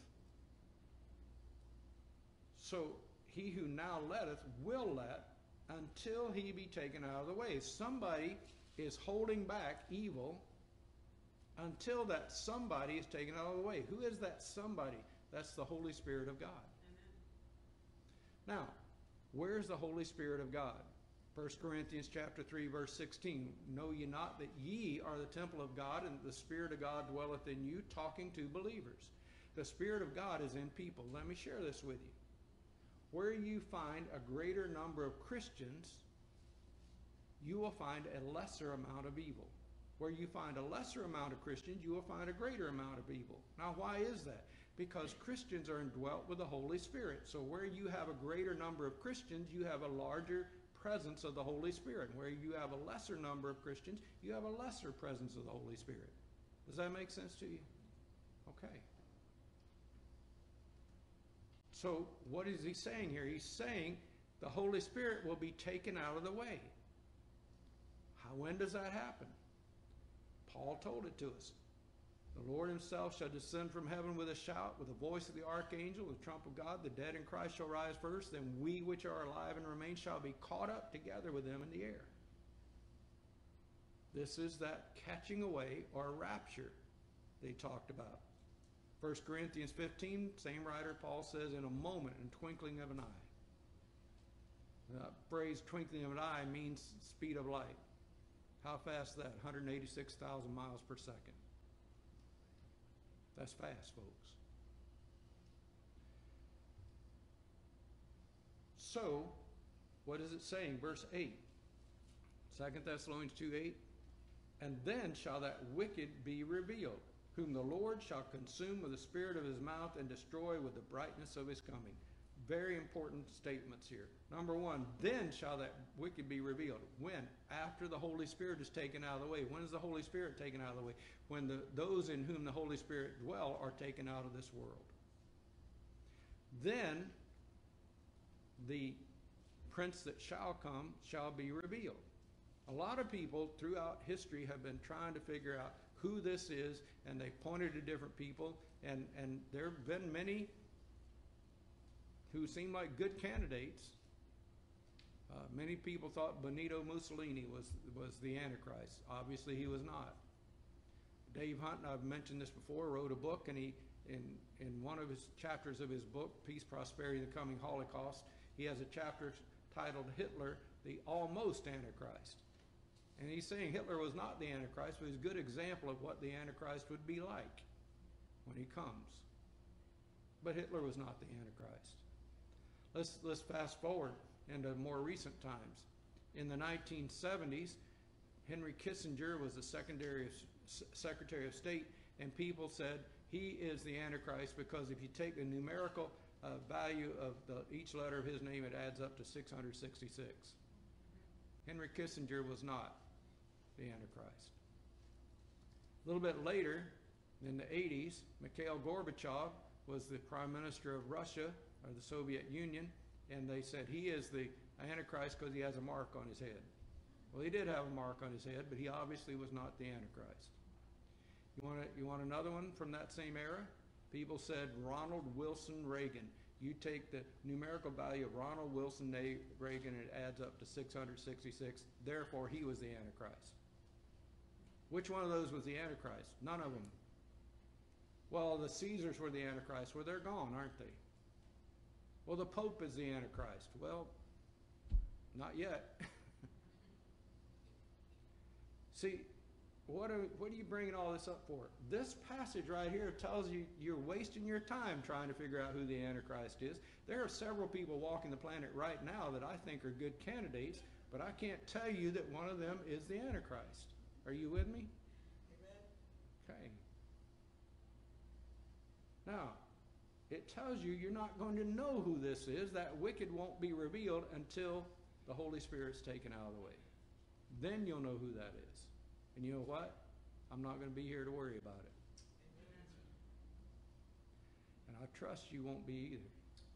Speaker 1: So he who now letteth will let until he be taken out of the way. Somebody is holding back evil until that somebody is taken out of the way. Who is that somebody? That's the Holy Spirit of God. Amen. Now, where's the Holy Spirit of God? 1 Corinthians chapter 3, verse 16. "Know ye not that ye are the temple of God, and the Spirit of God dwelleth in you," talking to believers. The Spirit of God is in people. Let me share this with you. Where you find a greater number of Christians, you will find a lesser amount of evil. Where you find a lesser amount of Christians, you will find a greater amount of evil. Now, why is that? Because Christians are indwelt with the Holy Spirit. So where you have a greater number of Christians, you have a larger presence of the Holy Spirit. Where you have a lesser number of Christians, you have a lesser presence of the Holy Spirit. Does that make sense to you? Okay. So what is he saying here? He's saying the Holy Spirit will be taken out of the way. When does that happen? Paul told it to us. The Lord himself shall descend from heaven with a shout, with the voice of the archangel, the trump of God. The dead in Christ shall rise first. Then we which are alive and remain shall be caught up together with them in the air. This is that catching away or rapture they talked about. 1 Corinthians 15, same writer, Paul says, in a moment, in twinkling of an eye. The phrase twinkling of an eye means speed of light. How fast is that? 186,000 miles per second. That's fast, folks. So, what is it saying? Verse 8. 2 Thessalonians 2:8. And then shall that wicked be revealed, whom the Lord shall consume with the spirit of his mouth and destroy with the brightness of his coming. Very important statements here. Number one, then shall that wicked be revealed. When? After the Holy Spirit is taken out of the way. When is the Holy Spirit taken out of the way? When those in whom the Holy Spirit dwell are taken out of this world. Then the prince that shall come shall be revealed. A lot of people throughout history have been trying to figure out who this is, and they pointed to different people, and there have been many who seemed like good candidates. Many people thought Benito Mussolini was the Antichrist. Obviously, he was not. Dave Hunt, and I've mentioned this before, wrote a book, and he, in one of his chapters of his book, Peace, Prosperity, the Coming Holocaust, he has a chapter titled Hitler, the Almost Antichrist. And he's saying Hitler was not the Antichrist, but he's a good example of what the Antichrist would be like when he comes. But Hitler was not the Antichrist. Let's fast forward into more recent times. In the 1970s, Henry Kissinger was the Secretary of State, and people said he is the Antichrist because if you take the numerical value of each letter of his name, it adds up to 666. Henry Kissinger was not the Antichrist. A little bit later, in the 80s, Mikhail Gorbachev was the Prime Minister of Russia, or the Soviet Union, and they said he is the Antichrist because he has a mark on his head. Well, he did have a mark on his head, but he obviously was not the Antichrist. You want another one from that same era? People said Ronald Wilson Reagan. You take the numerical value of Ronald Wilson Reagan, and it adds up to 666. Therefore, he was the Antichrist. Which one of those was the Antichrist? None of them. Well, the Caesars were the Antichrist. Well, they're gone, aren't they? Well, the Pope is the Antichrist. Well, not yet. See, what are you bringing all this up for? This passage right here tells you you're wasting your time trying to figure out who the Antichrist is. There are several people walking the planet right now that I think are good candidates, but I can't tell you that one of them is the Antichrist. Are you with me? Amen. Okay. Now, it tells you you're not going to know who this is. That wicked won't be revealed until the Holy Spirit's taken out of the way. Then you'll know who that is. And you know what? I'm not going to be here to worry about it. And I trust you won't be either.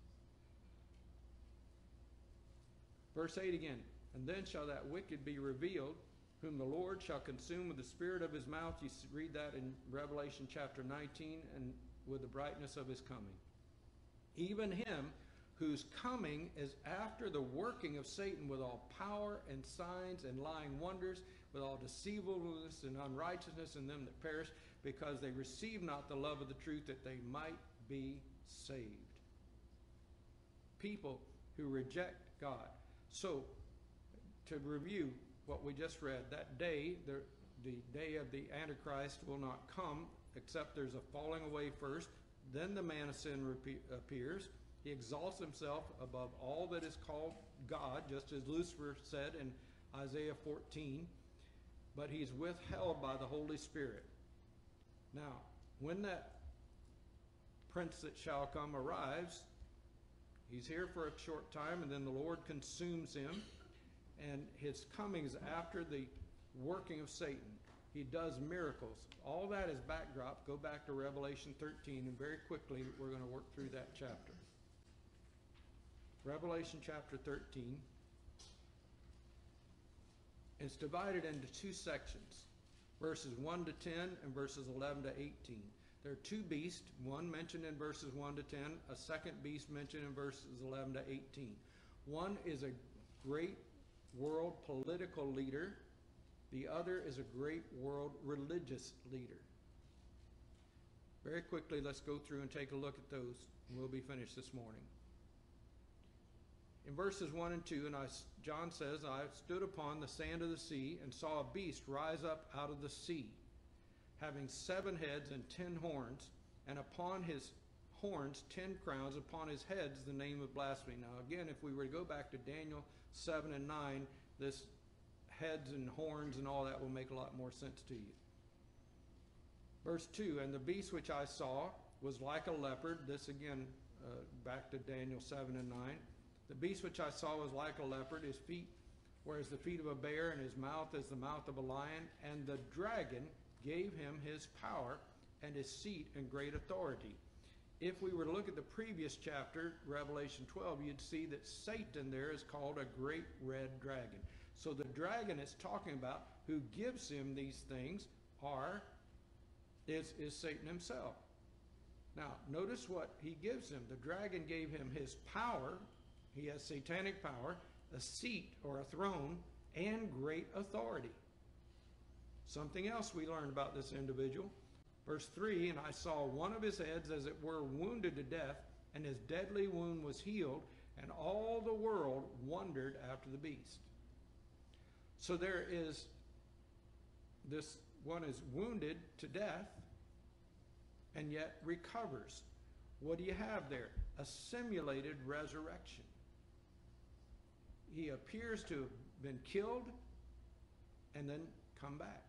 Speaker 1: Verse 8 again. And then shall that wicked be revealed, whom the Lord shall consume with the spirit of his mouth. You read that in Revelation chapter 19, and with the brightness of his coming. Even him whose coming is after the working of Satan with all power and signs and lying wonders, with all deceivableness and unrighteousness in them that perish, because they receive not the love of the truth, that they might be saved. People who reject God. So, to review what we just read, that day, the day of the Antichrist will not come, except there's a falling away first. Then the man of sin appears. He exalts himself above all that is called God, just as Lucifer said in Isaiah 14. But he's withheld by the Holy Spirit. Now, when that prince that shall come arrives. He's here for a short time, and then the Lord consumes him, and his coming is after the working of Satan. He does miracles. All that is backdrop. Go back to Revelation 13, and very quickly we're going to work through that chapter. Revelation chapter 13. It's divided into two sections, verses 1 to 10 and verses 11 to 18. There are two beasts, one mentioned in verses 1 to 10, a second beast mentioned in verses 11 to 18. One is a great world political leader. The other is a great world religious leader. Very quickly, let's go through and take a look at those. We'll be finished this morning. In verses 1 and 2, John says, I stood upon the sand of the sea and saw a beast rise up out of the sea, having 7 heads and 10 horns, and upon his horns 10 crowns, upon his heads the name of blasphemy. Now again, if we were to go back to Daniel 7 and 9, this heads and horns and all that will make a lot more sense to you. Verse 2, and the beast which I saw was like a leopard. This again, back to Daniel 7 and 9. The beast which I saw was like a leopard. His feet were as the feet of a bear, and his mouth as the mouth of a lion. And the dragon gave him his power and his seat and great authority. If we were to look at the previous chapter, Revelation 12, you'd see that Satan there is called a great red dragon. So the dragon it's talking about, who gives him these things, is Satan himself. Now, notice what he gives him. The dragon gave him his power. He has satanic power, a seat or a throne, and great authority. Something else we learned about this individual. Verse 3, and I saw one of his heads as it were wounded to death, and his deadly wound was healed, and all the world wondered after the beast. So there is, this one is wounded to death, and yet recovers. What do you have there? A simulated resurrection. He appears to have been killed and then come back.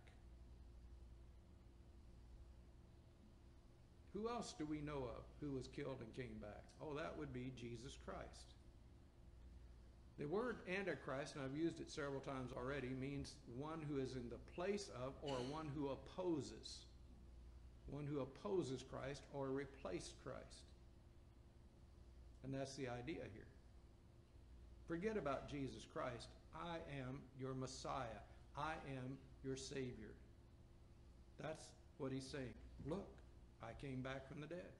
Speaker 1: Who else do we know of who was killed and came back? Oh, that would be Jesus Christ. The word Antichrist, and I've used it several times already, means one who is in the place of, or one who opposes. One who opposes Christ or replaced Christ. And that's the idea here. Forget about Jesus Christ. I am your Messiah. I am your Savior. That's what he's saying. Look, I came back from the dead.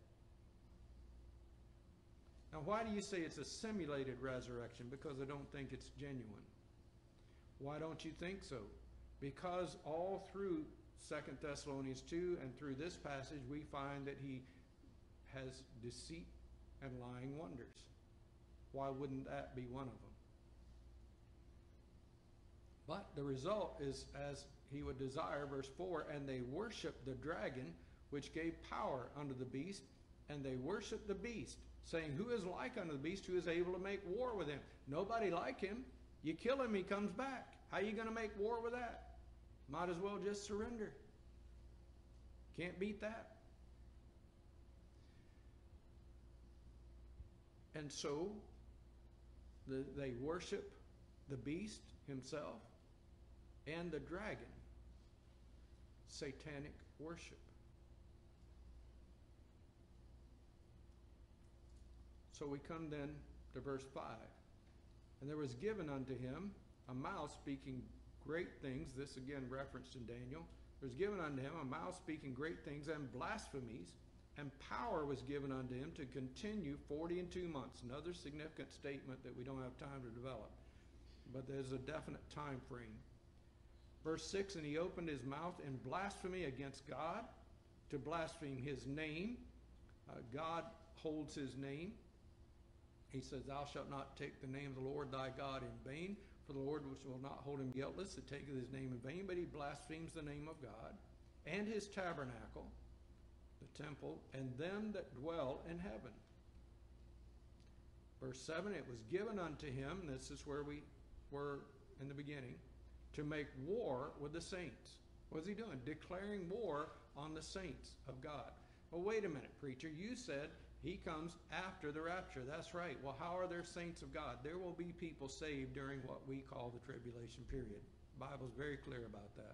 Speaker 1: Now, why do you say it's a simulated resurrection? Because I don't think it's genuine. Why don't you think so? Because all through 2 Thessalonians 2 and through this passage, we find that he has deceit and lying wonders. Why wouldn't that be one of them? But the result is as he would desire, verse 4, and they worshiped the dragon, which gave power unto the beast, and they worshiped the beast, saying, who is like unto the beast, who is able to make war with him? Nobody like him. You kill him, he comes back. How are you going to make war with that? Might as well just surrender. Can't beat that. And so they worship the beast himself and the dragon. Satanic worship. So we come then to verse 5. And there was given unto him a mouth speaking great things. This again referenced in Daniel. There was given unto him a mouth speaking great things and blasphemies, and power was given unto him to continue 40 and 2 months. Another significant statement that we don't have time to develop, but there's a definite time frame. Verse 6, and he opened his mouth in blasphemy against God, to blaspheme his name. God holds his name. He says, thou shalt not take the name of the Lord thy God in vain, for the Lord will not hold him guiltless that taketh his name in vain. But he blasphemes the name of God and his tabernacle, the temple, and them that dwell in heaven. Verse 7, it was given unto him, this is where we were in the beginning, to make war with the saints. What is he doing? Declaring war on the saints of God. Well, wait a minute, preacher. You said he comes after the rapture. That's right. Well, how are there saints of God? There will be people saved during what we call the tribulation period. The Bible's very clear about that.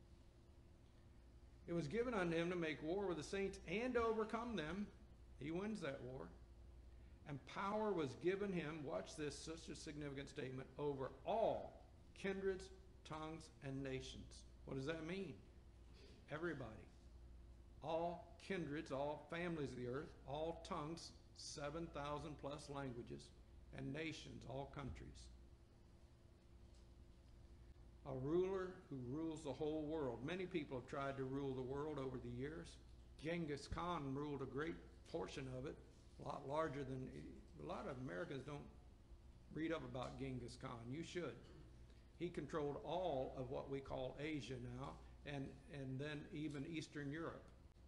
Speaker 1: It was given unto him to make war with the saints and to overcome them. He wins that war. And power was given him, watch this, such a significant statement, over all kindreds, tongues, and nations. What does that mean? Everybody. All kindreds, all families of the earth, all tongues, 7,000 plus languages, and nations, all countries. A ruler who rules the whole world. Many people have tried to rule the world over the years. Genghis Khan ruled a great portion of it, a lot larger than, a lot of Americans don't read up about Genghis Khan. You should. He controlled all of what we call Asia now, and then even Eastern Europe.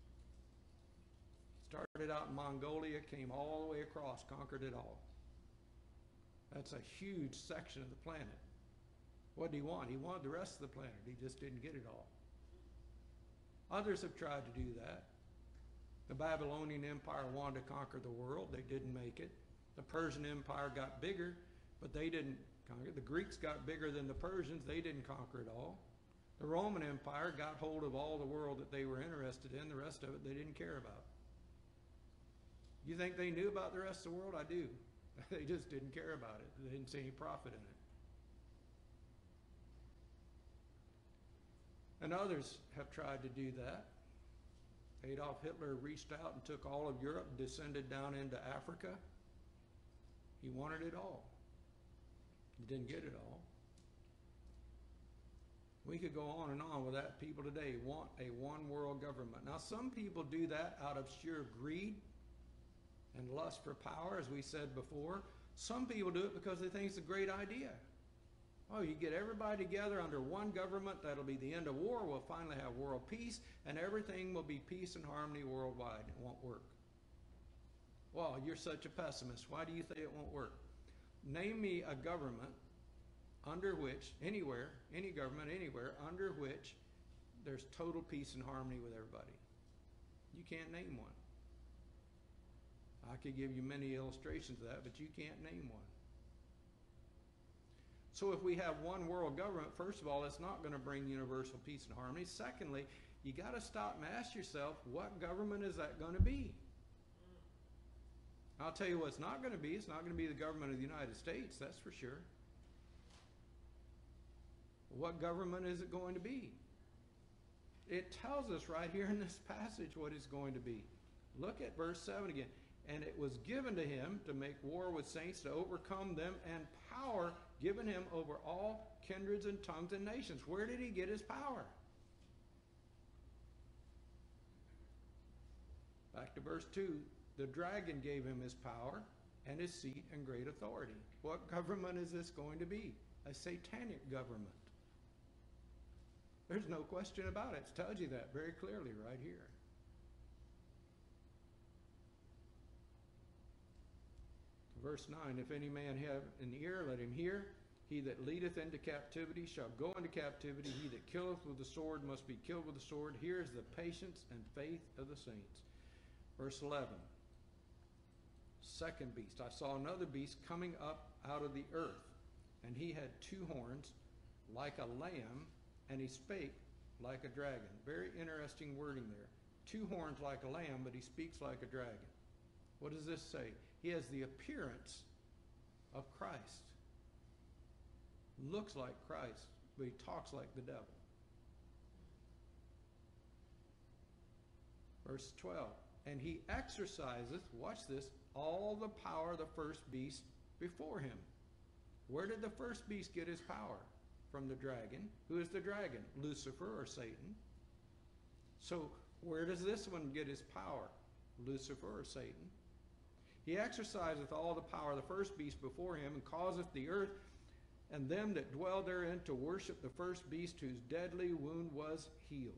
Speaker 1: Started out in Mongolia, came all the way across, conquered it all. That's a huge section of the planet. What did he want? He wanted the rest of the planet. He just didn't get it all. Others have tried to do that. The Babylonian Empire wanted to conquer the world. They didn't make it. The Persian Empire got bigger, but they didn't conquer it. The Greeks got bigger than the Persians. They didn't conquer it all. The Roman Empire got hold of all the world that they were interested in. The rest of it they didn't care about. You think they knew about the rest of the world? I do. They just didn't care about it. They didn't see any profit in it. And others have tried to do that. Adolf Hitler reached out and took all of Europe, descended down into Africa. He wanted it all. He didn't get it all. We could go on and on with that. People today want a one world government. Now, some people do that out of sheer greed and lust for power, as we said before. Some people do it because they think it's a great idea. Oh, you get everybody together under one government, that'll be the end of war, we'll finally have world peace, and everything will be peace and harmony worldwide. It won't work. Well, you're such a pessimist. Why do you think it won't work? Name me a government under which, anywhere, any government anywhere, under which there's total peace and harmony with everybody. You can't name one. I could give you many illustrations of that, but you can't name one. So if we have one world government, first of all, it's not going to bring universal peace and harmony. Secondly, you got to stop and ask yourself, what government is that going to be? I'll tell you what it's not going to be. It's not going to be the government of the United States, that's for sure. What government is it going to be? It tells us right here in this passage what it's going to be. Look at verse 7 again. And it was given to him to make war with saints, to overcome them, and power given him over all kindreds and tongues and nations. Where did he get his power? Back to verse 2. The dragon gave him his power and his seat and great authority. What government is this going to be? A satanic government. There's no question about it. It tells you that very clearly right here. Verse 9, if any man have an ear, let him hear. He that leadeth into captivity shall go into captivity. He that killeth with the sword must be killed with the sword. Here is the patience and faith of the saints. Verse 11, second beast. I saw another beast coming up out of the earth, and he had two horns like a lamb, and he spake like a dragon. Very interesting wording there. Two horns like a lamb, but he speaks like a dragon. What does this say? He has the appearance of Christ. Looks like Christ, but he talks like the devil. Verse 12, and he exerciseth, watch this, all the power of the first beast before him. Where did the first beast get his power? From the dragon. Who is the dragon? Lucifer or Satan. So where does this one get his power? Lucifer or Satan. He exerciseth all the power of the first beast before him, and causeth the earth and them that dwell therein to worship the first beast, whose deadly wound was healed.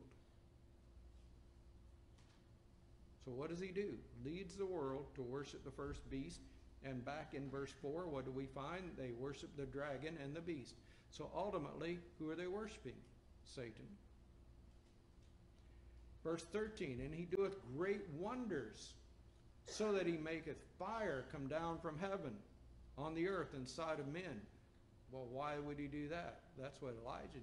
Speaker 1: So what does he do? Leads the world to worship the first beast. And back in verse 4, what do we find? They worship the dragon and the beast. So ultimately, who are they worshiping? Satan. Verse 13, and he doeth great wonders, so that he maketh fire come down from heaven on the earth in sight of men. Well, why would he do that? That's what Elijah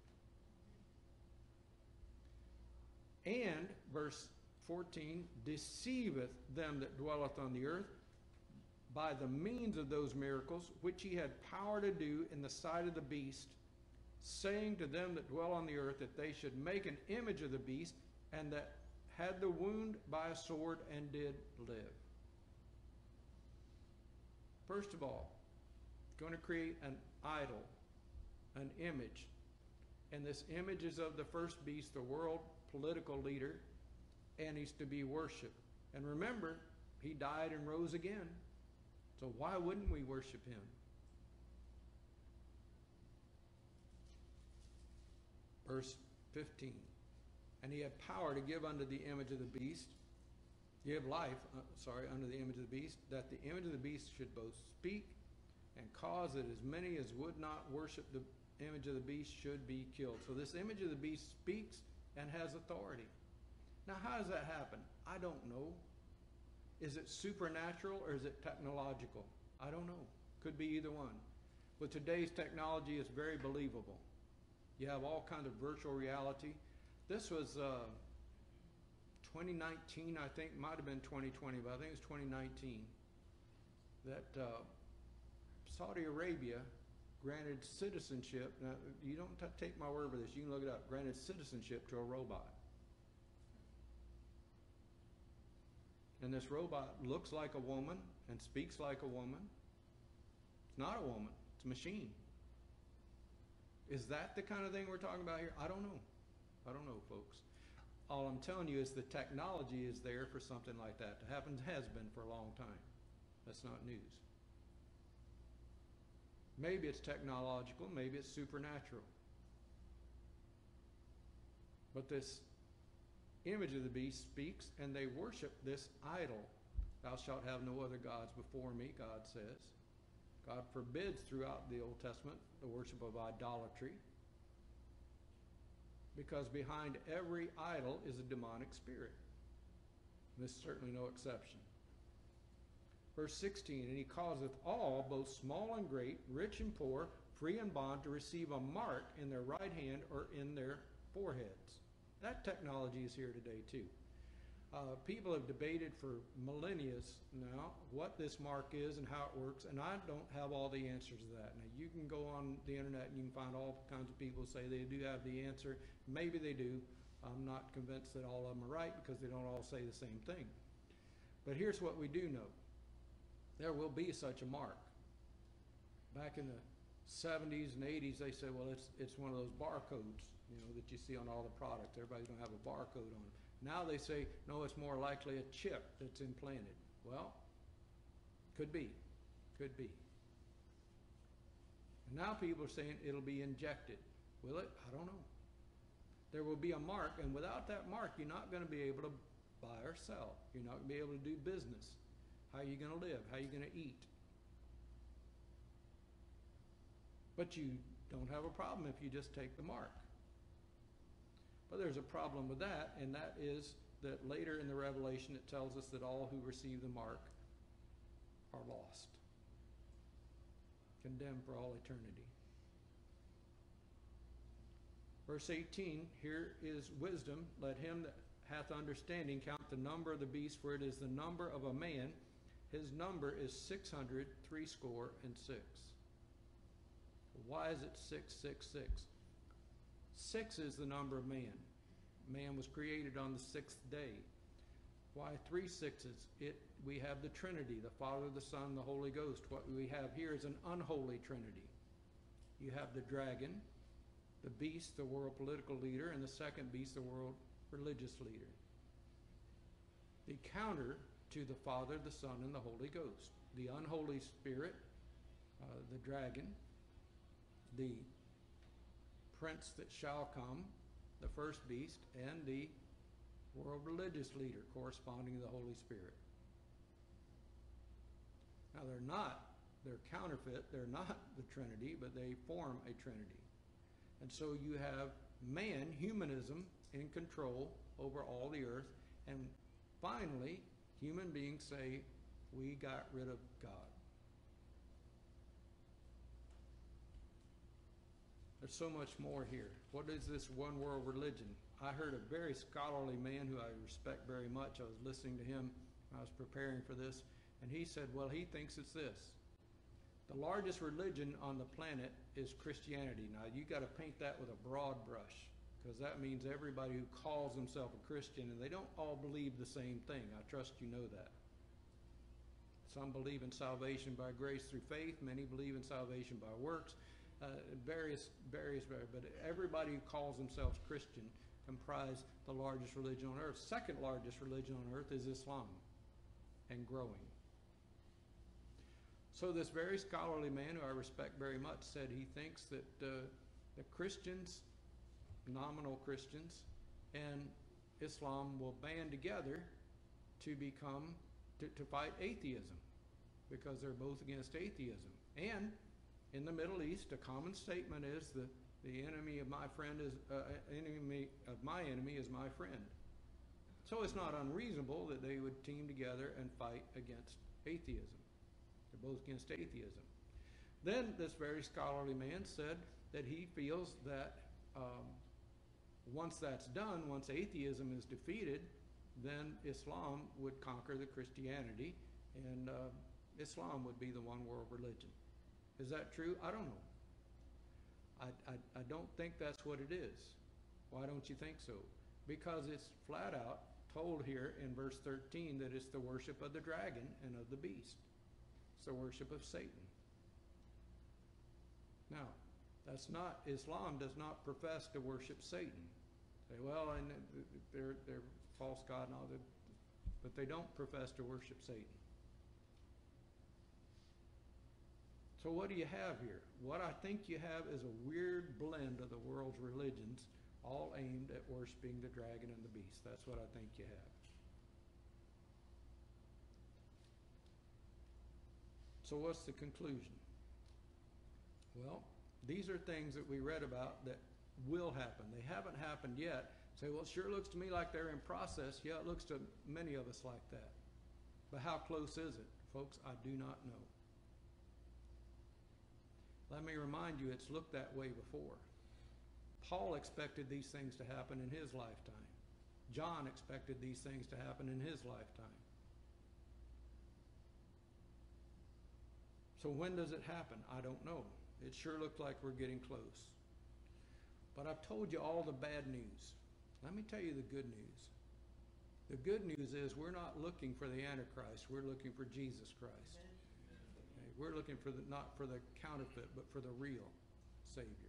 Speaker 1: did. And, verse 14, deceiveth them that dwelleth on the earth by the means of those miracles which he had power to do in the sight of the beast, saying to them that dwell on the earth that they should make an image of the beast, and that had the wound by a sword and did live. First of all, going to create an idol, an image. And this image is of the first beast, the world political leader, and he's to be worshipped. And remember, he died and rose again. So why wouldn't we worship him? Verse 15. And he had power to give unto the image of the beast, give life, unto the image of the beast, that the image of the beast should both speak and cause that as many as would not worship the image of the beast should be killed. So this image of the beast speaks and has authority. Now, how does that happen? I don't know. Is it supernatural or is it technological? I don't know. Could be either one. With today's technology, it's very believable. You have all kinds of virtual reality. This was 2019, I think. Might have been 2020, but I think it was 2019. That Saudi Arabia granted citizenship. Now, you don't take my word for this. You can look it up. Granted citizenship to a robot. And this robot looks like a woman and speaks like a woman. It's not a woman. It's a machine. Is that the kind of thing we're talking about here? I don't know. I don't know, folks. All I'm telling you is the technology is there for something like that to happen. It has been for a long time. That's not news. Maybe it's technological. Maybe it's supernatural. But this image of the beast speaks, and they worship this idol. Thou shalt have no other gods before me, God says. God forbids throughout the Old Testament the worship of idolatry, because behind every idol is a demonic spirit. This is certainly no exception. Verse 16, and he causeth all, both small and great, rich and poor, free and bond, to receive a mark in their right hand or in their foreheads. That technology is here today too. People have debated for millennia now what this mark is and how it works, and I don't have all the answers to that. Now, you can go on the internet and you can find all kinds of people who say they do have the answer. Maybe they do. I'm not convinced that all of them are right, because they don't all say the same thing. But here's what we do know. There will be such a mark. Back in the 70s and 80s, they said, well, it's one of those barcodes, that you see on all the products. Everybody's going to have a barcode on it. Now they say, no, it's more likely a chip that's implanted. Well, could be. Could be. And now people are saying it'll be injected. Will it? I don't know. There will be a mark, and without that mark, you're not going to be able to buy or sell. You're not going to be able to do business. How are you going to live? How are you going to eat? But you don't have a problem if you just take the mark. But there's a problem with that, and that is that later in the Revelation it tells us that all who receive the mark are lost, condemned for all eternity. Verse 18, here is wisdom. Let him that hath understanding count the number of the beast, for it is the number of a man. His number is 666. Why is it 666? 6 is the number of man. Man was created on the 6th day. Why 3 sixes? We have the Trinity, the Father, the Son, the Holy Ghost. What we have here is an unholy Trinity. You have the dragon, the beast, the world political leader, and the second beast, the world religious leader. The counter to the Father, the Son, and the Holy Ghost. The unholy spirit, the dragon, the prince that shall come, the first beast, and the world religious leader corresponding to the Holy Spirit. Now they're counterfeit, they're not the Trinity, but they form a Trinity. And so you have man, humanism, in control over all the earth. And finally, human beings say, we got rid of God. There's so much more here. What is this one world religion? I heard a very scholarly man who I respect very much. I was listening to him when I was preparing for this, and he said, well, he thinks it's this. The largest religion on the planet is Christianity. Now, you got to paint that with a broad brush, because that means everybody who calls himself a Christian, and they don't all believe the same thing. I trust you know that. Some believe in salvation by grace through faith. Many believe in salvation by works. Various, but everybody who calls themselves Christian comprise the largest religion on earth. Second largest religion on earth is Islam, and growing. So this very scholarly man, who I respect very much, said he thinks that the Christians, nominal Christians, and Islam will band together to fight atheism, because they're both against atheism. And in the Middle East, a common statement is the enemy of my friend is enemy of my enemy is my friend. So it's not unreasonable that they would team together and fight against atheism. They're both against atheism. Then this very scholarly man said that he feels that once that's done, once atheism is defeated, then Islam would conquer the Christianity, and Islam would be the one world religion. Is that true? I don't know. I don't think that's what it is. Why don't you think so? Because it's flat out told here in verse 13 that it's the worship of the dragon and of the beast. It's the worship of Satan. Now, that's not, Islam does not profess to worship Satan. Say, well, and they're false god and all that, but they don't profess to worship Satan. So what do you have here? What I think you have is a weird blend of the world's religions, all aimed at worshiping the dragon and the beast. That's what I think you have. So what's the conclusion? Well, these are things that we read about that will happen. They haven't happened yet. Say, well, it sure looks to me like they're in process. Yeah, it looks to many of us like that. But how close is it? Folks, I do not know. Let me remind you, it's looked that way before. Paul expected these things to happen in his lifetime. John expected these things to happen in his lifetime. So when does it happen? I don't know. It sure looked like we're getting close. But I've told you all the bad news. Let me tell you the good news. The good news is we're not looking for the Antichrist. We're looking for Jesus Christ. Okay? We're looking for not for the counterfeit, but for the real Savior.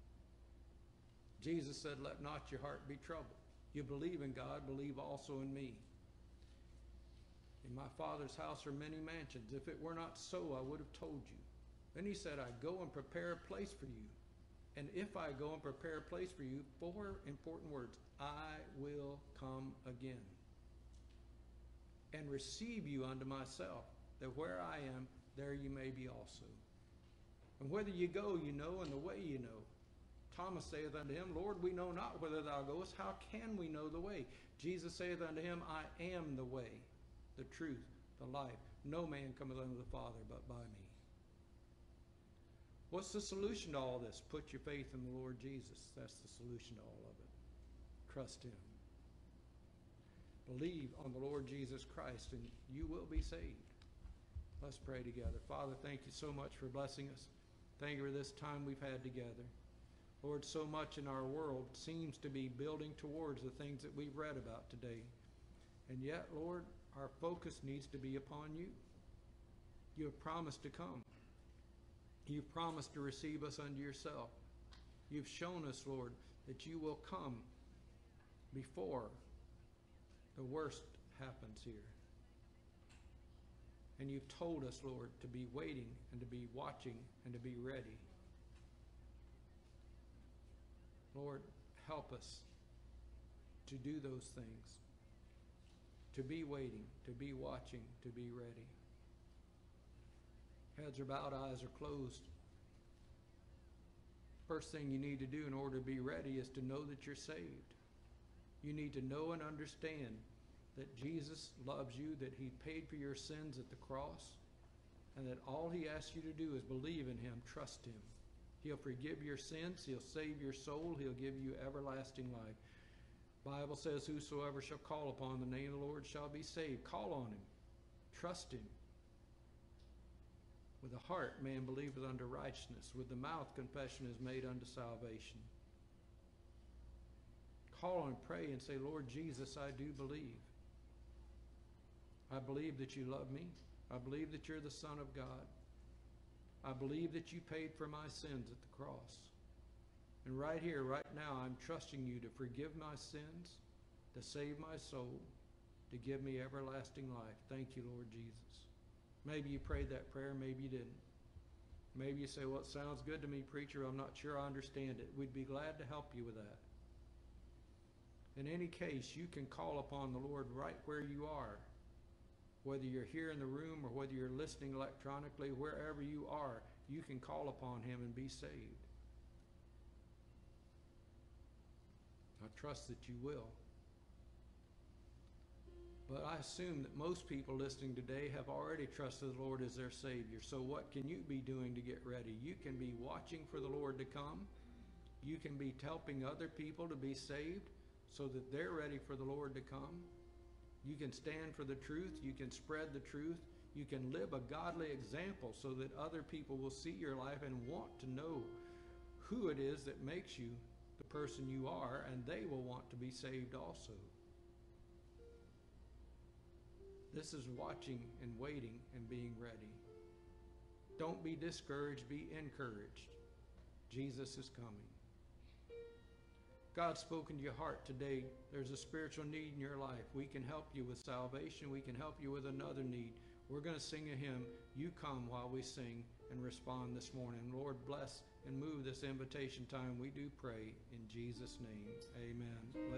Speaker 1: Jesus said, let not your heart be troubled. You believe in God, believe also in me. In my Father's house are many mansions. If it were not so, I would have told you. Then he said, I go and prepare a place for you. And if I go and prepare a place for you, 4 important words, I will come again and receive you unto myself, that where I am, there you may be also. And whither you go, you know, and the way you know. Thomas saith unto him, Lord, we know not whither thou goest. How can we know the way? Jesus saith unto him, I am the way, the truth, the life. No man cometh unto the Father but by me. What's the solution to all this? Put your faith in the Lord Jesus. That's the solution to all of it. Trust him. Believe on the Lord Jesus Christ and you will be saved. Let's pray together. Father, thank you so much for blessing us. Thank you for this time we've had together. Lord, so much in our world seems to be building towards the things that we've read about today. And yet, Lord, our focus needs to be upon you. You have promised to come. You've promised to receive us unto yourself. You've shown us, Lord, that you will come before the worst happens here. And you've told us, Lord, to be waiting and to be watching and to be ready. Lord, help us to do those things, to be waiting, to be watching, to be ready. Heads are bowed, eyes are closed. First thing you need to do in order to be ready is to know that you're saved. You need to know and understand that Jesus loves you, that he paid for your sins at the cross, and that all he asks you to do is believe in him, trust him. He'll forgive your sins, he'll save your soul, he'll give you everlasting life. Bible says, whosoever shall call upon the name of the Lord shall be saved. Call on him. Trust him. With the heart man believeth unto righteousness. With the mouth confession is made unto salvation. Call and pray and say, Lord Jesus, I do believe. I believe that you love me. I believe that you're the Son of God. I believe that you paid for my sins at the cross. And right here, right now, I'm trusting you to forgive my sins, to save my soul, to give me everlasting life. Thank you, Lord Jesus. Maybe you prayed that prayer, maybe you didn't. Maybe you say, well, it sounds good to me, preacher. I'm not sure I understand it. We'd be glad to help you with that. In any case, you can call upon the Lord right where you are. Whether you're here in the room or whether you're listening electronically, wherever you are, you can call upon him and be saved. I trust that you will. But I assume that most people listening today have already trusted the Lord as their Savior. So what can you be doing to get ready? You can be watching for the Lord to come. You can be helping other people to be saved so that they're ready for the Lord to come. You can stand for the truth. You can spread the truth. You can live a godly example so that other people will see your life and want to know who it is that makes you the person you are, and they will want to be saved also. This is watching and waiting and being ready. Don't be discouraged, be encouraged. Jesus is coming. God's spoken to your heart today. There's a spiritual need in your life. We can help you with salvation. We can help you with another need. We're going to sing a hymn, You Come, while we sing and respond this morning. Lord, bless and move this invitation time. We do pray in Jesus' name. Amen.